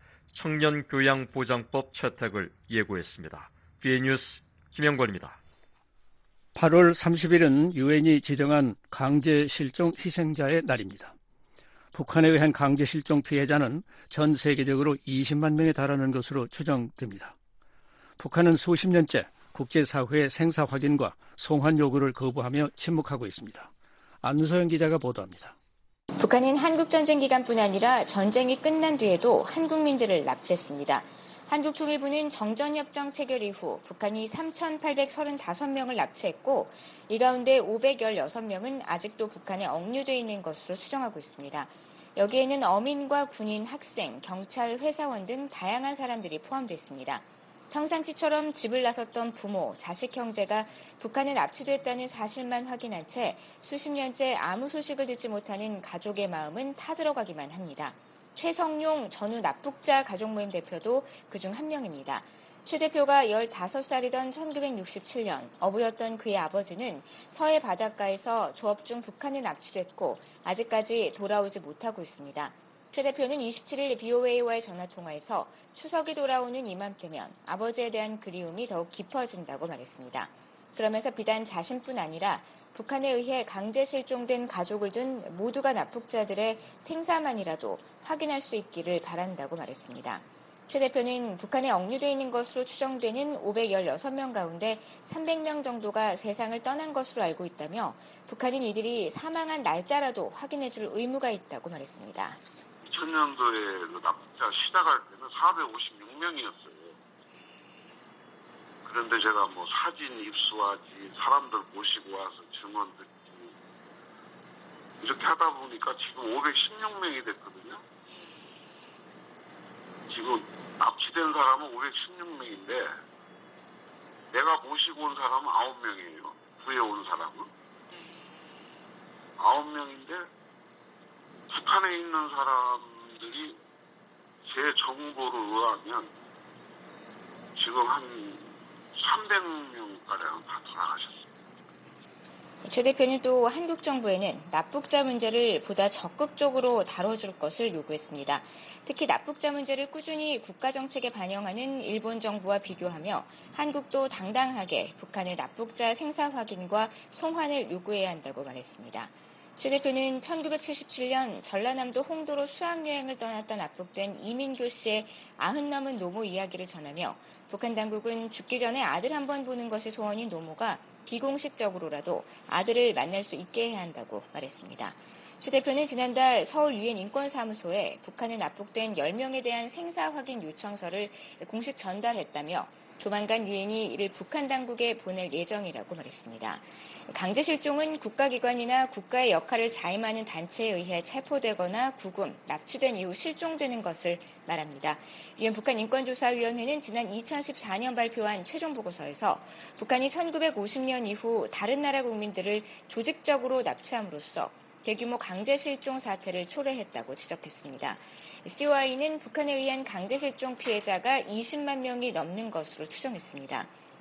Speaker 16: 청년교양보장법 채택을 예고했습니다. 비에이 뉴스 김영권입니다.
Speaker 5: 팔월 삼십일은 유엔이 지정한 강제실종 희생자의 날입니다. 북한에 의한 강제실종 피해자는 전 세계적으로 이십만 명에 달하는 것으로 추정됩니다. 북한은 수십 년째 국제사회의 생사 확인과 송환 요구를 거부하며 침묵하고 있습니다. 안소영 기자가 보도합니다.
Speaker 19: 북한은 한국전쟁 기간뿐 아니라 전쟁이 끝난 뒤에도 한국민들을 납치했습니다. 한국통일부는 정전협정 체결 이후 북한이 삼천팔백삼십오 명을 납치했고 이 가운데 오백십육 명은 아직도 북한에 억류돼 있는 것으로 추정하고 있습니다. 여기에는 어민과 군인, 학생, 경찰, 회사원 등 다양한 사람들이 포함되어 있습니다. 평상시처럼 집을 나섰던 부모, 자식, 형제가 북한에 납치됐다는 사실만 확인한 채 수십 년째 아무 소식을 듣지 못하는 가족의 마음은 타들어가기만 합니다. 최성용 전후 납북자 가족모임 대표도 그중 한 명입니다. 최 대표가 열다섯 살이던 천구백육십칠 년 어부였던 그의 아버지는 서해 바닷가에서 조업 중 북한에 납치됐고 아직까지 돌아오지 못하고 있습니다. 최 대표는 이십칠일 브이오에이와의 전화통화에서 추석이 돌아오는 이맘때면 아버지에 대한 그리움이 더욱 깊어진다고 말했습니다. 그러면서 비단 자신뿐 아니라 북한에 의해 강제 실종된 가족을 둔 모두가 납북자들의 생사만이라도 확인할 수 있기를 바란다고 말했습니다. 최 대표는 북한에 억류되어 있는 것으로 추정되는 오백십육 명 가운데 삼백 명 정도가 세상을 떠난 것으로 알고 있다며 북한인 이들이 사망한 날짜라도 확인해줄 의무가 있다고 말했습니다.
Speaker 20: 이천 년도에 그 납북자 시작할 때는 사백오십육 명이었어요. 그런데 제가 뭐 사진 입수하지, 사람들 모시고 와서 증언 듣지, 이렇게 하다 보니까 지금 오백십육 명이 됐거든요. 지금 납치된 사람은 오백십육 명인데, 내가 모시고 온 사람은 아홉 명이에요. 구해온 사람은. 아홉 명인데, 북한에 있는 사람들이 제 정보를 의하면 지금 한 삼백 명가량 다 돌아가셨습니다.
Speaker 19: 최 대표는 또 한국 정부에는 납북자 문제를 보다 적극적으로 다뤄줄 것을 요구했습니다. 특히 납북자 문제를 꾸준히 국가정책에 반영하는 일본 정부와 비교하며 한국도 당당하게 북한의 납북자 생사 확인과 송환을 요구해야 한다고 말했습니다. 최 대표는 천구백칠십칠 년 전라남도 홍도로 수학여행을 떠났다 납북된 이민교 씨의 아흔 넘은 노모 이야기를 전하며 북한 당국은 죽기 전에 아들 한 번 보는 것이 소원인 노모가 비공식적으로라도 아들을 만날 수 있게 해야 한다고 말했습니다. 최 대표는 지난달 서울 유엔 인권사무소에 북한에 납북된 열 명에 대한 생사 확인 요청서를 공식 전달했다며 조만간 유엔이 이를 북한 당국에 보낼 예정이라고 말했습니다. 강제 실종은 국가기관이나 국가의 역할을 자임하는 단체에 의해 체포되거나 구금, 납치된 이후 실종되는 것을 말합니다. 유엔 북한인권조사위원회는 지난 이천십사 년 발표한 최종 보고서에서 북한이 천구백오십 년 이후 다른 나라 국민들을 조직적으로 납치함으로써 대규모 강제 실종 사태를 초래했다고 지적했습니다. 씨오아이는 북한에 의한 강제 실종 피해자가 이십만 명이 넘는 것으로 추정했습니다.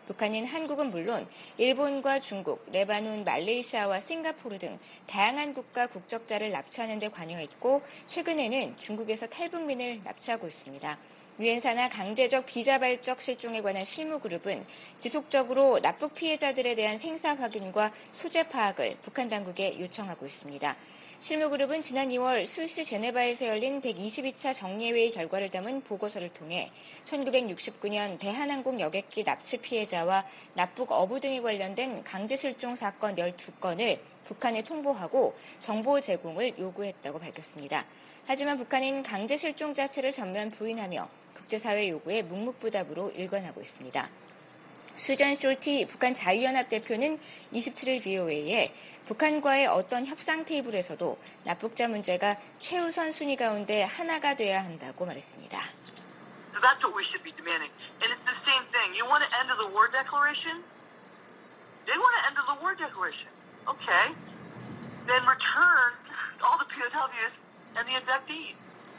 Speaker 19: 북한은 한국은 물론 일본과 중국, 레바논, 말레이시아와 싱가포르 등 다양한 국가 국적자를 납치하는 데 관여했고 최근에는 중국에서 탈북민을 납치하고 있습니다. 유엔 산하 강제적 비자발적 실종에 관한 실무그룹은 지속적으로 납북 피해자들에 대한 생사 확인과 소재 파악을 북한 당국에 요청하고 있습니다. 실무그룹은 지난 이월 스위스 제네바에서 열린 백이십이 차 정례회의 결과를 담은 보고서를 통해 천구백육십구 년 대한항공 여객기 납치 피해자와 납북 어부 등에 관련된 강제실종 사건 열두 건을 북한에 통보하고 정보 제공을 요구했다고 밝혔습니다. 하지만 북한은 강제실종 자체를 전면 부인하며 국제사회 요구에 묵묵부답으로 일관하고 있습니다. 수전 숄티 북한 자유연합 대표는 이십칠 일 브이오에이에 북한과의 어떤 협상 테이블에서도 납북자 문제가 최우선 순위 가운데 하나가 돼야 한다고 말했습니다.
Speaker 21: So that's what we should be demanding. And it's the same thing. You want to end the war declaration? They want to end the war declaration. Okay. Then return all the P O Ws and the abductees.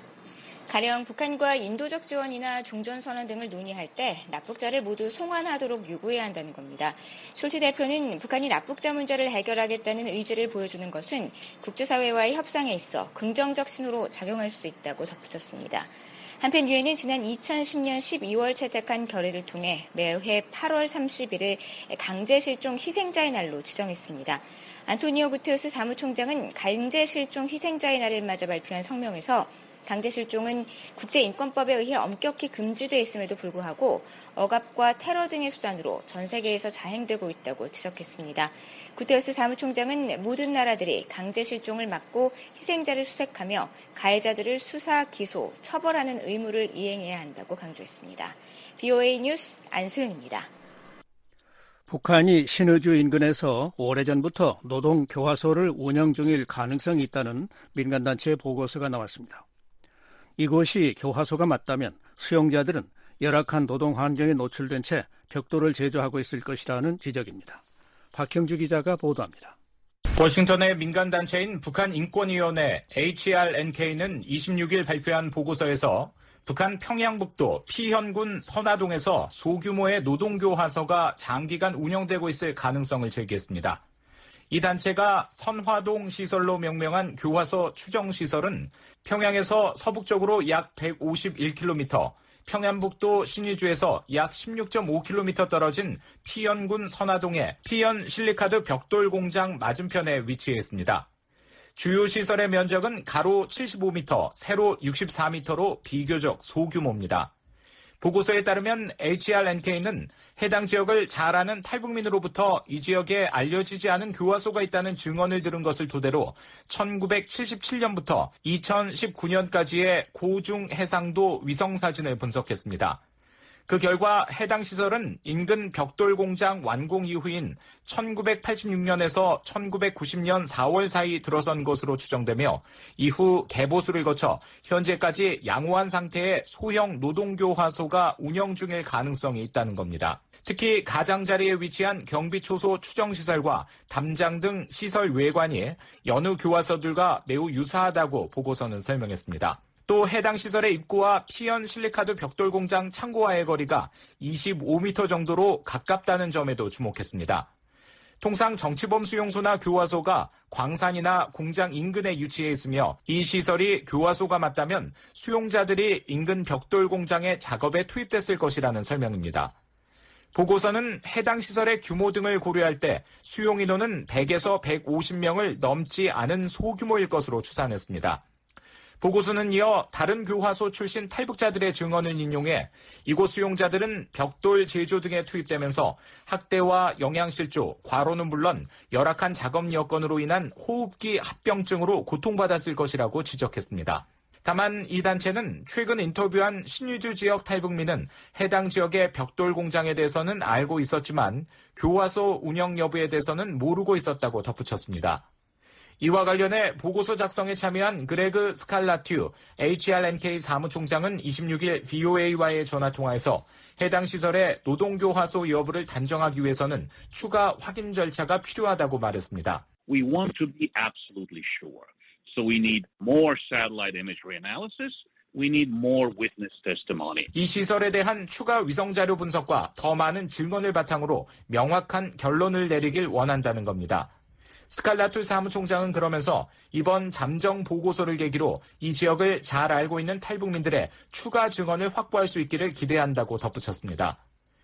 Speaker 19: 가령 북한과 인도적 지원이나 종전선언 등을 논의할 때 납북자를 모두 송환하도록 요구해야 한다는 겁니다. 숄티 대표는 북한이 납북자 문제를 해결하겠다는 의지를 보여주는 것은 국제사회와의 협상에 있어 긍정적 신호로 작용할 수 있다고 덧붙였습니다. 한편 유엔은 지난 이천십 년 십이월 채택한 결의를 통해 매해 팔월 삼십일을 강제실종 희생자의 날로 지정했습니다. 안토니오 구테우스 사무총장은 강제실종 희생자의 날을 맞아 발표한 성명에서 강제실종은 국제인권법에 의해 엄격히 금지되어 있음에도 불구하고 억압과 테러 등의 수단으로 전 세계에서 자행되고 있다고 지적했습니다. 구테우스 사무총장은 모든 나라들이 강제실종을 막고 희생자를 수색하며 가해자들을 수사, 기소, 처벌하는 의무를 이행해야 한다고 강조했습니다. 브이오에이 뉴스 안소영입니다.
Speaker 5: 북한이 신의주 인근에서 오래전부터 노동교화소를 운영 중일 가능성이 있다는 민간단체의 보고서가 나왔습니다. 이곳이 교화소가 맞다면 수용자들은 열악한 노동 환경에 노출된 채 벽돌을 제조하고 있을 것이라는 지적입니다. 박형주 기자가 보도합니다.
Speaker 12: 워싱턴의 민간단체인 북한인권위원회 에이치알엔케이는 이십육 일 발표한 보고서에서 북한 평양북도 피현군 선화동에서 소규모의 노동교화소가 장기간 운영되고 있을 가능성을 제기했습니다. 이 단체가 선화동 시설로 명명한 교화소 추정시설은 평양에서 서북쪽으로 약 백오십일 킬로미터, 평안북도 신의주에서 약 십육 점 오 킬로미터 떨어진 피현군 선화동의 피현 실리카드 벽돌 공장 맞은편에 위치해 있습니다. 주요 시설의 면적은 가로 칠십오 미터, 세로 육십사 미터로 비교적 소규모입니다. 보고서에 따르면 에이치알엔케이는 해당 지역을 잘 아는 탈북민으로부터 이 지역에 알려지지 않은 교화소가 있다는 증언을 들은 것을 토대로 천구백칠십칠 년부터 이천십구 년까지의 고중 해상도 위성사진을 분석했습니다. 그 결과 해당 시설은 인근 벽돌 공장 완공 이후인 천구백팔십육 년에서 천구백구십 년 사월 사이 들어선 것으로 추정되며 이후 개보수를 거쳐 현재까지 양호한 상태의 소형 노동교화소가 운영 중일 가능성이 있다는 겁니다. 특히 가장자리에 위치한 경비초소 추정시설과 담장 등 시설 외관이 여느 교화소들과 매우 유사하다고 보고서는 설명했습니다. 또 해당 시설의 입구와 피현 실리카드 벽돌 공장 창고와의 거리가 이십오 미터 정도로 가깝다는 점에도 주목했습니다. 통상 정치범 수용소나 교화소가 광산이나 공장 인근에 위치해 있으며 이 시설이 교화소가 맞다면 수용자들이 인근 벽돌 공장의 작업에 투입됐을 것이라는 설명입니다. 보고서는 해당 시설의 규모 등을 고려할 때 수용 인원은 백에서 백오십 명을 넘지 않은 소규모일 것으로 추산했습니다. 보고서는 이어 다른 교화소 출신 탈북자들의 증언을 인용해 이곳 수용자들은 벽돌 제조 등에 투입되면서 학대와 영양실조, 과로는 물론 열악한 작업 여건으로 인한 호흡기 합병증으로 고통받았을 것이라고 지적했습니다. 다만 이 단체는 최근 인터뷰한 신의주 지역 탈북민은 해당 지역의 벽돌 공장에 대해서는 알고 있었지만 교화소 운영 여부에 대해서는 모르고 있었다고 덧붙였습니다. 이와 관련해 보고서 작성에 참여한 그레그 스칼라튜 에이치알엔케이 사무총장은 이십육 일 브이오에이와의 전화통화에서 해당 시설의 노동교화소 여부를 단정하기 위해서는 추가 확인 절차가 필요하다고 말했습니다.
Speaker 22: We want to be absolutely sure. So we need more satellite imagery analysis.
Speaker 2: We need more witness testimony.
Speaker 12: 이 시설에 대한 추가 위성자료 분석과 더 많은 증언을 바탕으로 명확한 결론을 내리길 원한다는 겁니다. 스칼라투 사무총장은 그러면서 이번 잠정 보고서를 계기로 이 지역을 잘 알고 있는 탈북민들의 추가 증언을 확보할 수 있기를 기대한다고 덧붙였습니다.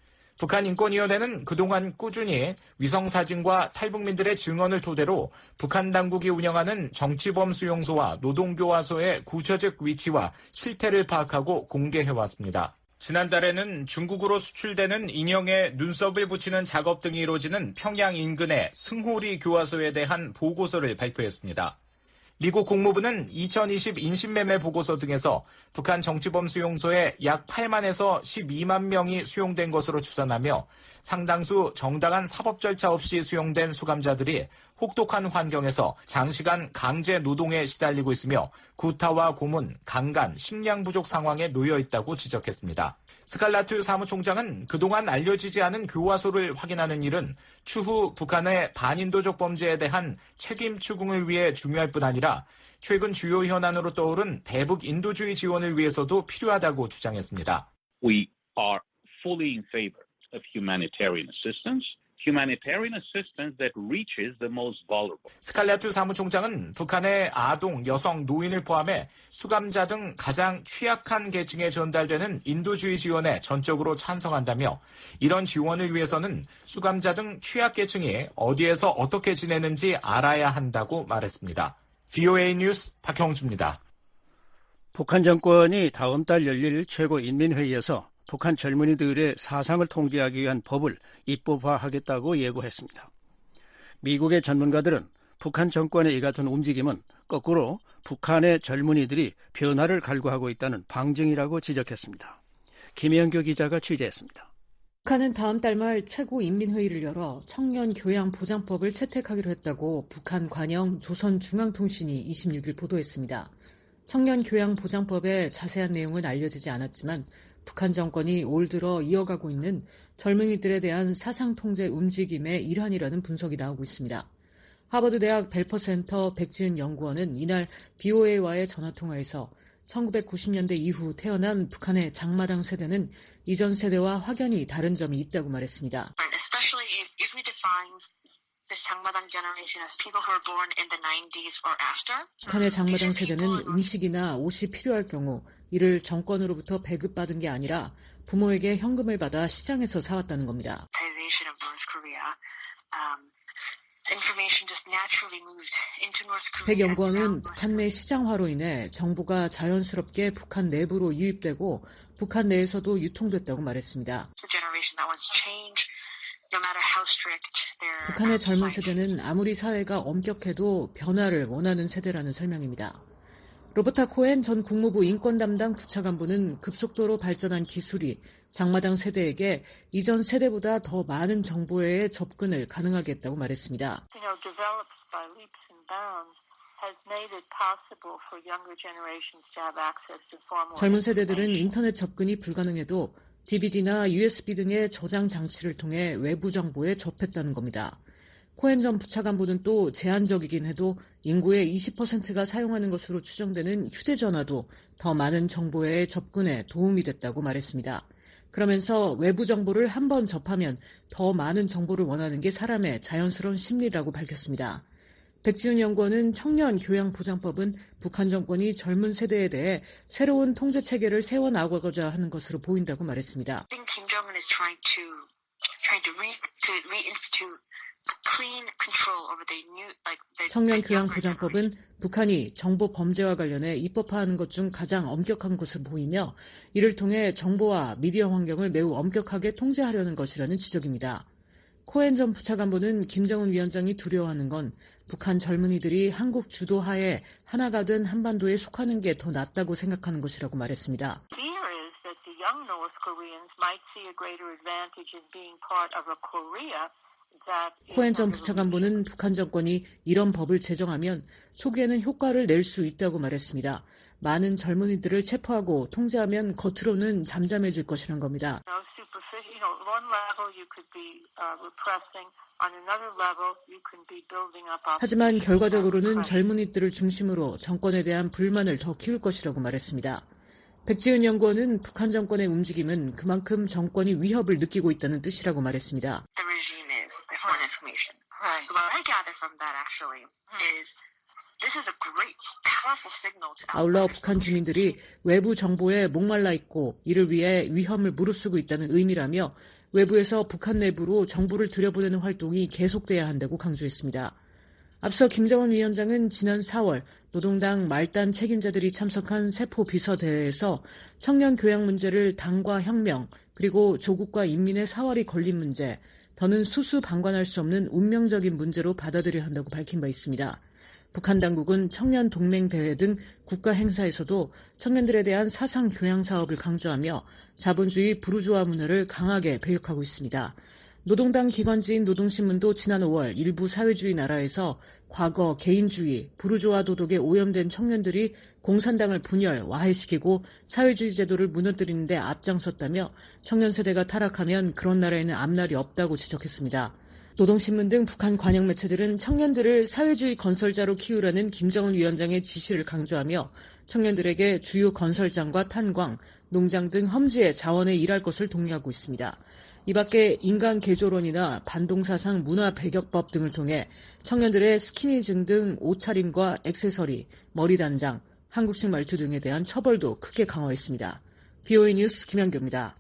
Speaker 12: 북한 인권위원회는 그동안 꾸준히 위성사진과 탈북민들의 증언을 토대로 북한 당국이 운영하는 정치범 수용소와 노동교화소의 구체적 위치와 실태를 파악하고 공개해왔습니다. 지난달에는 중국으로 수출되는 인형에 눈썹을 붙이는 작업 등이 이루어지는 평양 인근의 승호리 교화소에 대한 보고서를 발표했습니다. 미국 국무부는 이천이십 인신매매 보고서 등에서 북한 정치범 수용소에 약 팔만에서 십이만 명이 수용된 것으로 추산하며 상당수 정당한 사법 절차 없이 수용된 수감자들이 혹독한 환경에서 장시간 강제 노동에 시달리고 있으며 구타와 고문, 강간, 식량 부족 상황에 놓여 있다고 지적했습니다. 스칼라투 사무총장은 그동안 알려지지 않은 교화소를 확인하는 일은 추후 북한의 반인도적 범죄에 대한 책임 추궁을 위해 중요할 뿐 아니라 최근 주요 현안으로 떠오른 대북 인도주의 지원을 위해서도 필요하다고 주장했습니다.
Speaker 2: We are fully in favor of humanitarian assistance. Humanitarian assistance that reaches the most vulnerable.
Speaker 12: 스칼라투 사무총장은 북한의 아동, 여성, 노인을 포함해 수감자 등 가장 취약한 계층에 전달되는 인도주의 지원에 전적으로 찬성한다며 이런 지원을 위해서는 수감자 등 취약계층이 어디에서 어떻게 지내는지 알아야 한다고 말했습니다. 브이오에이 뉴스 박형주입니다.
Speaker 5: 북한 정권이 다음 달 열릴 최고인민회의에서 북한 젊은이들의 사상을 통제하기 위한 법을 입법화하겠다고 예고했습니다. 미국의 전문가들은 북한 정권의 이 같은 움직임은 거꾸로 북한의 젊은이들이 변화를 갈구하고 있다는 방증이라고 지적했습니다. 김영교 기자가 취재했습니다.
Speaker 22: 북한은 다음 달 말 최고인민회의를 열어 청년 교양 보장법을 채택하기로 했다고 북한 관영 조선중앙통신이 이십육 일 보도했습니다. 청년 교양 보장법의 자세한 내용은 알려지지 않았지만 북한 정권이 올 들어 이어가고 있는 젊은이들에 대한 사상 통제 움직임의 일환이라는 분석이 나오고 있습니다. 하버드 대학 벨퍼 센터 백지은 연구원은 이날 브이오에이와의 전화통화에서 천구백구십 년대 이후 태어난 북한의 장마당 세대는 이전 세대와 확연히 다른 점이 있다고 말했습니다. 북한의 장마당 세대는 음식이나 옷이 필요할 경우 이를 정권으로부터 배급받은 게 아니라 부모에게 현금을 받아 시장에서 사왔다는 겁니다. 백 연구원은 북한 내 시장화로 인해 정보가 자연스럽게 북한 내부로 유입되고 북한 내에서도 유통됐다고 말했습니다. 북한의 젊은 세대는 아무리 사회가 엄격해도 변화를 원하는 세대라는 설명입니다. 로버타 코엔 전 국무부 인권 담당 부차관보는 급속도로 발전한 기술이 장마당 세대에게 이전 세대보다 더 많은 정보에 접근을 가능하게 했다고 말했습니다. 젊은 세대들은 인터넷 접근이 불가능해도 디비디나 유에스비 등의 저장 장치를 통해 외부 정보에 접했다는 겁니다. 코엔 전 부차관보는 또 제한적이긴 해도 인구의 이십 퍼센트가 사용하는 것으로 추정되는 휴대전화도 더 많은 정보에 접근에 도움이 됐다고 말했습니다. 그러면서 외부 정보를 한 번 접하면 더 많은 정보를 원하는 게 사람의 자연스러운 심리라고 밝혔습니다. 백지훈 연구원은 청년 교양보장법은 북한 정권이 젊은 세대에 대해 새로운 통제 체계를 세워나가고자 하는 것으로 보인다고 말했습니다. 청년 교양보장법은 북한이 정보 범죄와 관련해 입법화하는 것 중 가장 엄격한 것으로 보이며 이를 통해 정보와 미디어 환경을 매우 엄격하게 통제하려는 것이라는 지적입니다. 코엔 전 부차관보는 김정은 위원장이 두려워하는 건 북한 젊은이들이 한국 주도하에 하나가 된 한반도에 속하는 게 더 낫다고 생각하는 것이라고 말했습니다. 코엔 전 부차관보는 북한 정권이 이런 법을 제정하면 초기에는 효과를 낼 수 있다고 말했습니다. 많은 젊은이들을 체포하고 통제하면 겉으로는 잠잠해질 것이란 겁니다. 하지만 결과적으로는 젊은이들을 중심으로 정권에 대한 불만을 더 키울 것이라고 말했습니다. 백지은 연구원은 북한 정권의 움직임은 그만큼 정권이 위협을 느끼고 있다는 뜻이라고 말했습니다.
Speaker 21: The regime is foreign information. Right. So what I gather from that actually is this is a great, powerful signal to
Speaker 22: 아울러 북한 주민들이 외부 정보에 목말라 있고 이를 위해 위험을 무릅쓰고 있다는 의미라며 외부에서 북한 내부로 정보를 들여보내는 활동이 계속돼야 한다고 강조했습니다. 앞서 김정은 위원장은 지난 사월 노동당 말단 책임자들이 참석한 세포 비서대회에서 청년 교양 문제를 당과 혁명 그리고 조국과 인민의 사활이 걸린 문제, 더는 수수방관할 수 없는 운명적인 문제로 받아들여야 한다고 밝힌 바 있습니다. 북한 당국은 청년 동맹 대회 등 국가 행사에서도 청년들에 대한 사상 교양 사업을 강조하며 자본주의 부르주아 문화를 강하게 배격하고 있습니다. 노동당 기관지인 노동신문도 지난 오월 일부 사회주의 나라에서 과거 개인주의, 부르주아 도덕에 오염된 청년들이 공산당을 분열, 와해시키고 사회주의 제도를 무너뜨리는 데 앞장섰다며 청년 세대가 타락하면 그런 나라에는 앞날이 없다고 지적했습니다. 노동신문 등 북한 관영 매체들은 청년들을 사회주의 건설자로 키우라는 김정은 위원장의 지시를 강조하며 청년들에게 주요 건설장과 탄광, 농장 등 험지의 자원에 일할 것을 독려하고 있습니다. 이 밖에 인간 개조론이나 반동사상 문화 배격법 등을 통해 청년들의 스키니즘 등 옷차림과 액세서리, 머리 단장, 한국식 말투 등에 대한 처벌도 크게 강화했습니다. 브이오에이 뉴스 김현규입니다.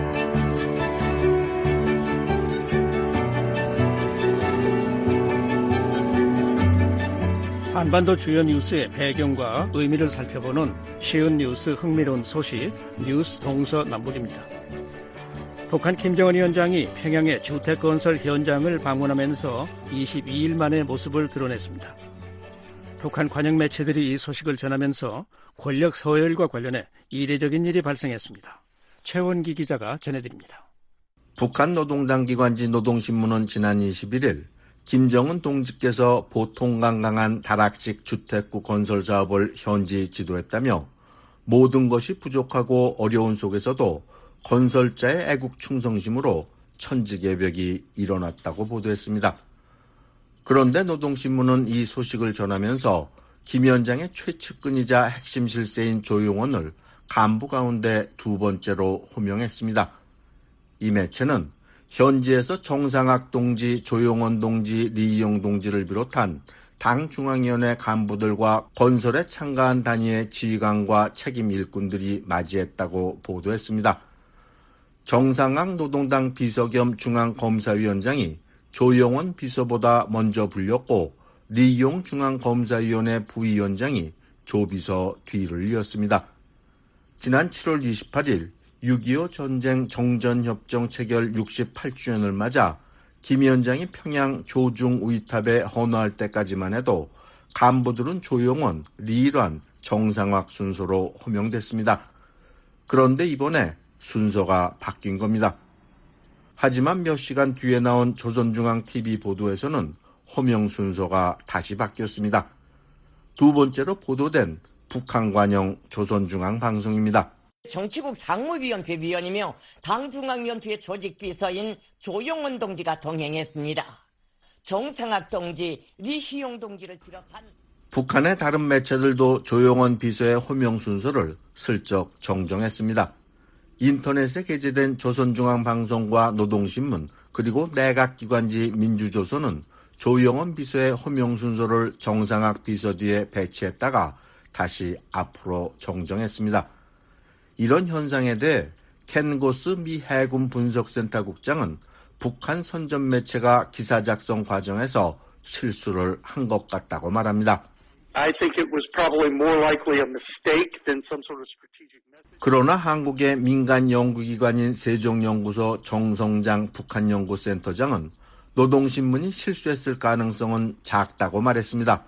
Speaker 5: 한반도 주요 뉴스의 배경과 의미를 살펴보는 쉬운 뉴스 흥미로운 소식 뉴스 동서남북입니다. 북한 김정은 위원장이 평양의 주택건설 현장을 방문하면서 이십이 일 만에 모습을 드러냈습니다. 북한 관영 매체들이 이 소식을 전하면서 권력 서열과 관련해 이례적인 일이 발생했습니다. 최원기 기자가 전해드립니다.
Speaker 3: 북한 노동당 기관지 노동신문은 지난 이십일 일 김정은 동지께서 보통강강한 다락식 주택구 건설 사업을 현지 지도했다며 모든 것이 부족하고 어려운 속에서도 건설자의 애국 충성심으로 천지개벽이 일어났다고 보도했습니다. 그런데 노동신문은 이 소식을 전하면서 김 위원장의 최측근이자 핵심 실세인 조용원을 간부 가운데 두 번째로 호명했습니다. 이 매체는 현지에서 정상학 동지, 조용원 동지, 리이용 동지를 비롯한 당 중앙위원회 간부들과 건설에 참가한 단위의 지휘관과 책임 일꾼들이 맞이했다고 보도했습니다. 정상학 노동당 비서 겸 중앙검사위원장이 조용원 비서보다 먼저 불렸고 리이용 중앙검사위원회 부위원장이 조비서 뒤를 이었습니다. 지난 칠월 이십팔 일 육이오 전쟁 정전협정 체결 육십팔 주년을 맞아 김 위원장이 평양 조중 우이탑에 헌화할 때까지만 해도 간부들은 조용원, 리일환, 정상학 순서로 호명됐습니다. 그런데 이번에 순서가 바뀐 겁니다. 하지만 몇 시간 뒤에 나온 조선중앙티비 보도에서는 호명 순서가 다시 바뀌었습니다. 두 번째로 보도된 북한 관영 조선중앙방송입니다.
Speaker 4: 정치국 상무위원회 위원이며 당중앙위원회 조직비서인 조용원 동지가 동행했습니다. 정상학 동지, 리희용 동지를 비롯한
Speaker 3: 북한의 다른 매체들도 조용원 비서의 호명 순서를 슬쩍 정정했습니다. 인터넷에 게재된 조선중앙방송과 노동신문 그리고 내각기관지 민주조선은 조용원 비서의 호명 순서를 정상학 비서 뒤에 배치했다가 다시 앞으로 정정했습니다. 이런 현상에 대해 켄고스 미 해군 분석센터 국장은 북한 선전 매체가 기사 작성 과정에서 실수를 한 것 같다고 말합니다.
Speaker 15: I think it was probably more likely a mistake than some sort of strategic message.
Speaker 3: 그러나 한국의 민간 연구기관인 세종연구소 정성장 북한연구센터장은 노동신문이 실수했을 가능성은 작다고 말했습니다.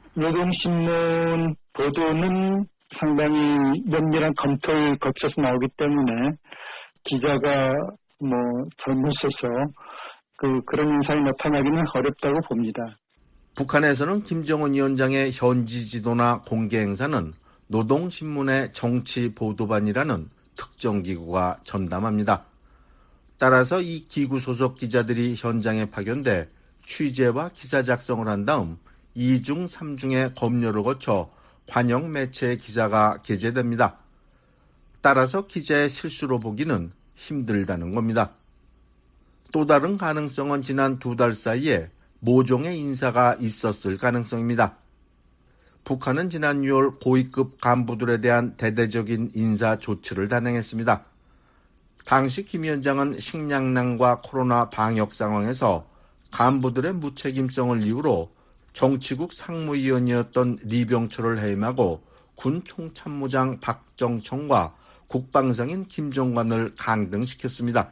Speaker 23: 노동신문 보도는 상당히 면밀한 검토를 거쳐서 나오기 때문에 기자가 뭐 잘못해서 그 그런 현상이 나타나기는 어렵다고 봅니다.
Speaker 3: 북한에서는 김정은 위원장의 현지 지도나 공개 행사는 노동신문의 정치 보도반이라는 특정 기구가 전담합니다. 따라서 이 기구 소속 기자들이 현장에 파견돼 취재와 기사 작성을 한 다음 이중, 삼중의 검열을 거쳐 관영 매체의 기사가 게재됩니다. 따라서 기자의 실수로 보기는 힘들다는 겁니다. 또 다른 가능성은 지난 두 달 사이에 모종의 인사가 있었을 가능성입니다. 북한은 지난 유월 고위급 간부들에 대한 대대적인 인사 조치를 단행했습니다. 당시 김 위원장은 식량난과 코로나 방역 상황에서 간부들의 무책임성을 이유로 정치국 상무위원이었던 리병철을 해임하고 군 총참모장 박정청과 국방상인 김종관을 강등시켰습니다.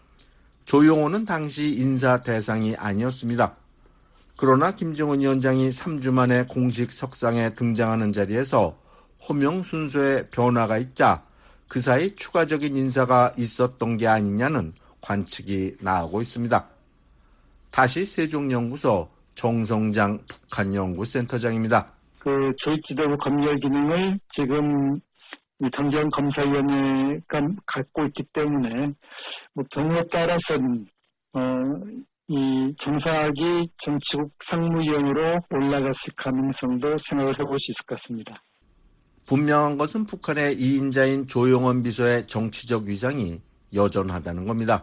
Speaker 3: 조용호는 당시 인사 대상이 아니었습니다. 그러나 김정은 위원장이 삼 주 만에 공식 석상에 등장하는 자리에서 호명 순서에 변화가 있자 그 사이 추가적인 인사가 있었던 게 아니냐는 관측이 나오고 있습니다. 다시 세종연구소 정성장 북한연구센터장입니다.
Speaker 23: 그 조직지도부 검열 기능을 지금 정전검사위원회가 갖고 있기 때문에 뭐 경우에 따라서는 어, 이 정상학이 정치국 상무위원으로 올라갔을 가능성도 생각을 해볼 수 있을 것 같습니다.
Speaker 3: 분명한 것은 북한의 이인자인 조용원 비서의 정치적 위상이 여전하다는 겁니다.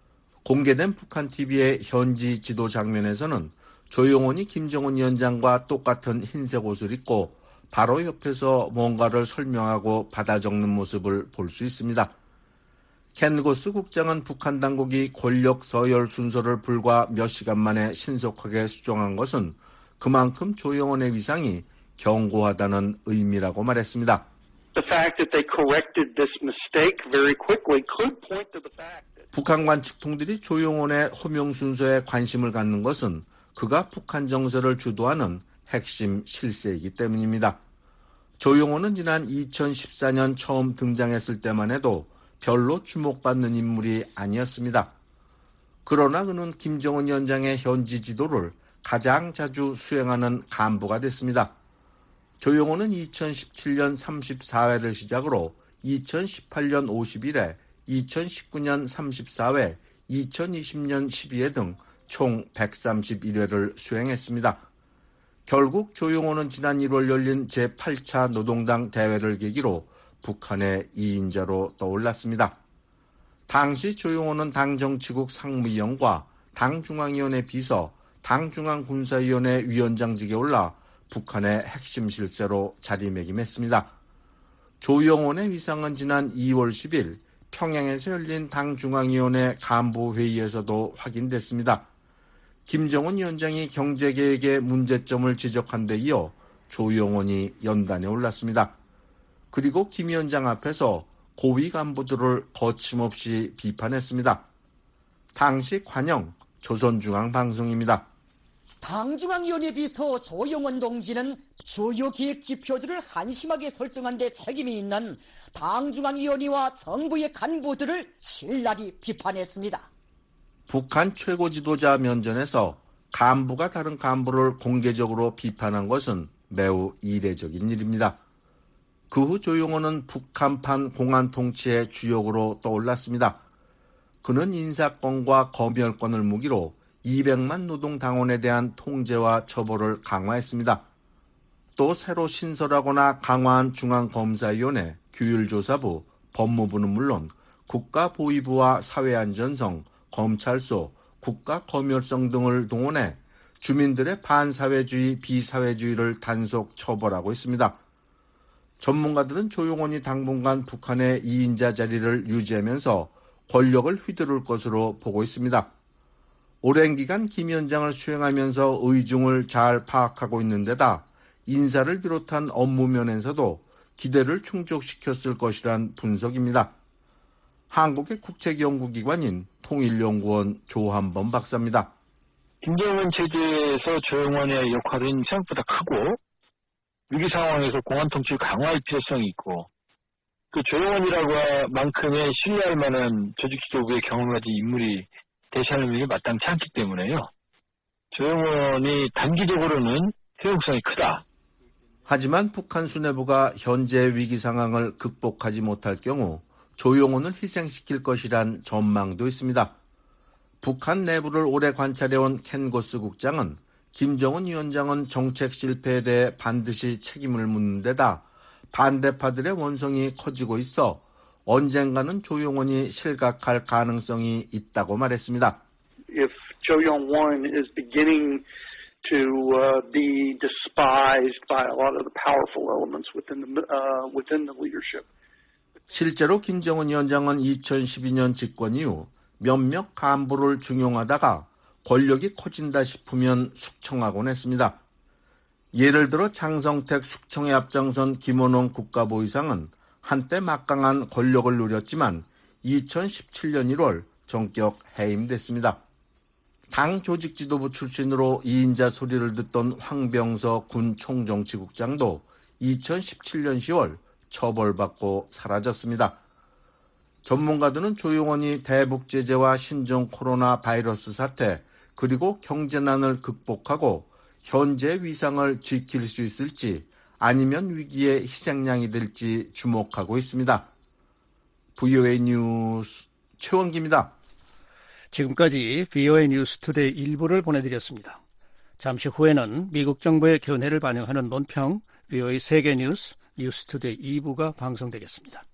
Speaker 3: 공개된 북한 티비의 현지 지도 장면에서는 조용원이 김정은 위원장과 똑같은 흰색 옷을 입고 바로 옆에서 뭔가를 설명하고 받아 적는 모습을 볼 수 있습니다. 켄 고스 국장은 북한 당국이 권력 서열 순서를 불과 몇 시간 만에 신속하게 수정한 것은 그만큼 조용원의 위상이 견고하다는 의미라고 말했습니다.
Speaker 15: The fact that they corrected this mistake very quickly could point to the fact that
Speaker 3: 북한 관측통들이 조용원의 호명 순서에 관심을 갖는 것은 그가 북한 정세를 주도하는 핵심 실세이기 때문입니다. 조용원은 지난 이천십사 년 처음 등장했을 때만 해도 별로 주목받는 인물이 아니었습니다. 그러나 그는 김정은 위원장의 현지 지도를 가장 자주 수행하는 간부가 됐습니다. 조용원은 이천십칠 년 삼십사 회를 시작으로 이천십팔 년 오십일 회, 이천십구 년 삼십사 회, 이천이십 년 십이 회 등 총 백삼십일 회를 수행했습니다. 결국 조용원은 지난 일월 열린 제팔 차 노동당 대회를 계기로 북한의 이인자로 떠올랐습니다. 당시 조용원은 당정치국 상무위원과 당중앙위원회 비서, 당중앙군사위원회 위원장직에 올라 북한의 핵심 실세로 자리매김했습니다. 조용원의 위상은 지난 이월 십일 평양에서 열린 당중앙위원회 간부회의에서도 확인됐습니다. 김정은 위원장이 경제계획의 문제점을 지적한 데 이어 조용원이 연단에 올랐습니다. 그리고 김 위원장 앞에서 고위 간부들을 거침없이 비판했습니다. 당시 관영 조선중앙방송입니다.
Speaker 4: 당중앙위원회 비서 조용원 동지는 주요 기획 지표들을 한심하게 설정한 데 책임이 있는 당중앙위원회와 정부의 간부들을 신랄히 비판했습니다.
Speaker 3: 북한 최고 지도자 면전에서 간부가 다른 간부를 공개적으로 비판한 것은 매우 이례적인 일입니다. 그 후 조용원은 북한판 공안 통치의 주역으로 떠올랐습니다. 그는 인사권과 검열권을 무기로 이백만 노동당원에 대한 통제와 처벌을 강화했습니다. 또 새로 신설하거나 강화한 중앙검사위원회, 규율조사부, 법무부는 물론 국가보위부와 사회안전성, 검찰소, 국가검열성 등을 동원해 주민들의 반사회주의, 비사회주의를 단속 처벌하고 있습니다. 전문가들은 조용원이 당분간 북한의 이인자 자리를 유지하면서 권력을 휘두를 것으로 보고 있습니다. 오랜 기간 김 위원장을 수행하면서 의중을 잘 파악하고 있는 데다 인사를 비롯한 업무 면에서도 기대를 충족시켰을 것이란 분석입니다. 한국의 국책연구기관인 통일연구원 조한범 박사입니다.
Speaker 23: 김정은 체제에서 조용원의 역할은 생각보다 크고 위기 상황에서 공안 통치 강화할 필요성이 있고 그 조용원이라고 만큼의 신뢰할 만한 조직 지도부의 경험을 가진 인물이 대시하는 일이 마땅치 않기 때문에요. 조용원이 단기적으로는 효용성이 크다.
Speaker 3: 하지만 북한 수뇌부가 현재 위기 상황을 극복하지 못할 경우 조용원을 희생시킬 것이란 전망도 있습니다. 북한 내부를 오래 관찰해온 켄 고스 국장은 김정은 위원장은 정책 실패에 대해 반드시 책임을 묻는 데다 반대파들의 원성이 커지고 있어 언젠가는 조용원이 실각할 가능성이 있다고 말했습니다.
Speaker 15: If Jo Yong-won is beginning to uh, be despised by a lot of the powerful elements within the uh, within the leadership.
Speaker 3: 실제로 김정은 위원장은 이천십이 년 집권 이후 몇몇 간부를 중용하다가 권력이 커진다 싶으면 숙청하곤 했습니다. 예를 들어 장성택 숙청에 앞장선 김원홍 국가보위상은 한때 막강한 권력을 누렸지만 이천십칠 년 일월 전격 해임됐습니다. 당 조직지도부 출신으로 이인자 소리를 듣던 황병서 군 총정치국장도 이천십칠 년 시월 처벌받고 사라졌습니다. 전문가들은 조용원이 대북 제재와 신종 코로나 바이러스 사태 그리고 경제난을 극복하고 현재 위상을 지킬 수 있을지 아니면 위기의 희생양이 될지 주목하고 있습니다. 브이오에이 뉴스 최원기입니다.
Speaker 5: 지금까지 브이오에이 뉴스 투데이 일부를 보내드렸습니다. 잠시 후에는 미국 정부의 견해를 반영하는 논평 브이오에이 세계뉴스 뉴스 투데이 이 부가 방송되겠습니다.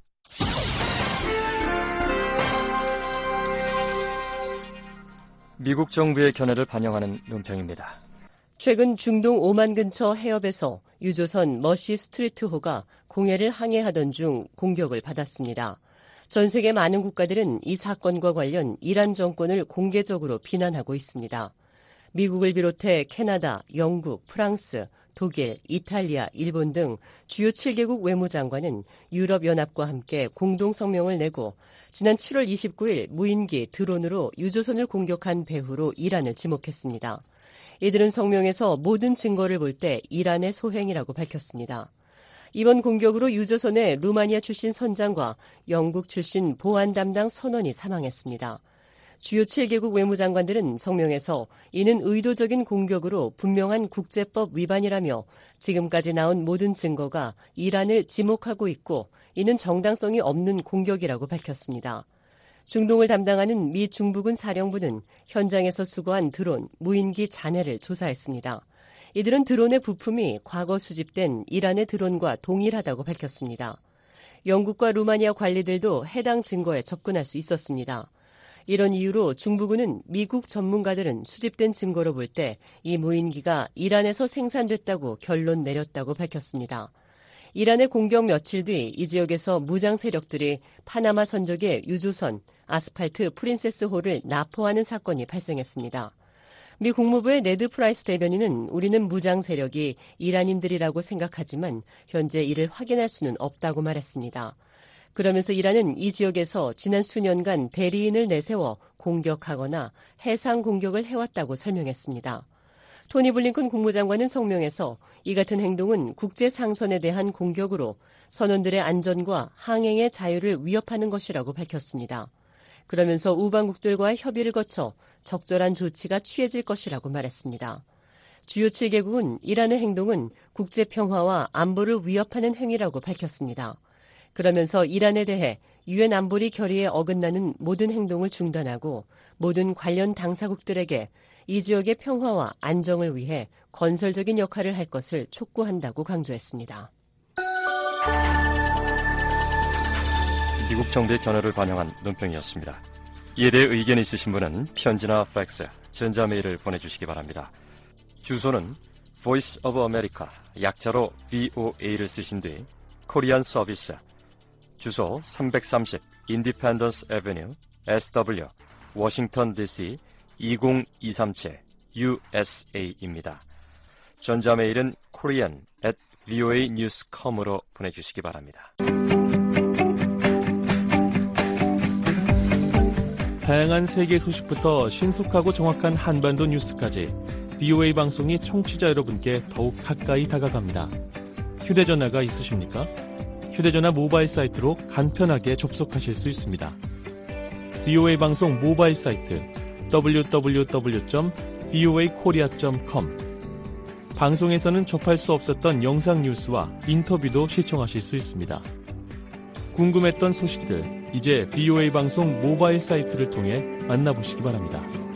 Speaker 1: 미국 정부의 견해를 반영하는 논평입니다.
Speaker 7: 최근 중동 오만 근처 해협에서 유조선 머시 스트리트호가 공해를 항해하던 중 공격을 받았습니다. 전 세계 많은 국가들은 이 사건과 관련 이란 정권을 공개적으로 비난하고 있습니다. 미국을 비롯해 캐나다, 영국, 프랑스, 독일, 이탈리아, 일본 등 주요 칠 개국 외무장관은 유럽연합과 함께 공동 성명을 내고 지난 칠월 이십구일 무인기 드론으로 유조선을 공격한 배후로 이란을 지목했습니다. 이들은 성명에서 모든 증거를 볼 때 이란의 소행이라고 밝혔습니다. 이번 공격으로 유조선의 루마니아 출신 선장과 영국 출신 보안 담당 선원이 사망했습니다. 주요 칠 개국 외무장관들은 성명에서 이는 의도적인 공격으로 분명한 국제법 위반이라며 지금까지 나온 모든 증거가 이란을 지목하고 있고 이는 정당성이 없는 공격이라고 밝혔습니다. 중동을 담당하는 미 중부군 사령부는 현장에서 수거한 드론, 무인기 잔해를 조사했습니다. 이들은 드론의 부품이 과거 수집된 이란의 드론과 동일하다고 밝혔습니다. 영국과 루마니아 관리들도 해당 증거에 접근할 수 있었습니다. 이런 이유로 중부군은 미국 전문가들은 수집된 증거로 볼 때 이 무인기가 이란에서 생산됐다고 결론 내렸다고 밝혔습니다. 이란의 공격 며칠 뒤 이 지역에서 무장 세력들이 파나마 선적의 유조선 아스팔트 프린세스호를 납포하는 사건이 발생했습니다. 미 국무부의 네드 프라이스 대변인은 우리는 무장 세력이 이란인들이라고 생각하지만 현재 이를 확인할 수는 없다고 말했습니다. 그러면서 이란은 이 지역에서 지난 수년간 대리인을 내세워 공격하거나 해상 공격을 해왔다고 설명했습니다. 토니 블링컨 국무장관은 성명에서 이 같은 행동은 국제 상선에 대한 공격으로 선원들의 안전과 항행의 자유를 위협하는 것이라고 밝혔습니다. 그러면서 우방국들과의 협의를 거쳐 적절한 조치가 취해질 것이라고 말했습니다. 주요 칠 개국은 이란의 행동은 국제 평화와 안보를 위협하는 행위라고 밝혔습니다. 그러면서 이란에 대해 유엔 안보리 결의에 어긋나는 모든 행동을 중단하고 모든 관련 당사국들에게 이 지역의 평화와 안정을 위해 건설적인 역할을 할 것을 촉구한다고 강조했습니다.
Speaker 1: 미국 정부의 견해를 반영한 논평이었습니다. 이에 대해 의견 있으신 분은 편지나 팩스, 전자메일을 보내주시기 바랍니다. 주소는 Voice of America, 약자로 브이오에이를 쓰신 뒤 코리안 서비스, 주소 삼백삼십 인디펜던스 애베뉴, 에스더블유, 워싱턴 디씨 이공이삼칠 유에스에이입니다. 전자메일은 korean at 브이오에이 뉴스 닷컴으로 보내주시기 바랍니다.
Speaker 8: 다양한 세계 소식부터 신속하고 정확한 한반도 뉴스까지 브이오에이 방송이 청취자 여러분께 더욱 가까이 다가갑니다. 휴대전화가 있으십니까? 휴대전화 모바일 사이트로 간편하게 접속하실 수 있습니다. 브이오에이 방송 모바일 사이트 더블유 더블유 더블유 점 브이오에이 코리아 점 컴 방송에서는 접할 수 없었던 영상 뉴스와 인터뷰도 시청하실 수 있습니다. 궁금했던 소식들, 이제 브이오에이 방송 모바일 사이트를 통해 만나보시기 바랍니다.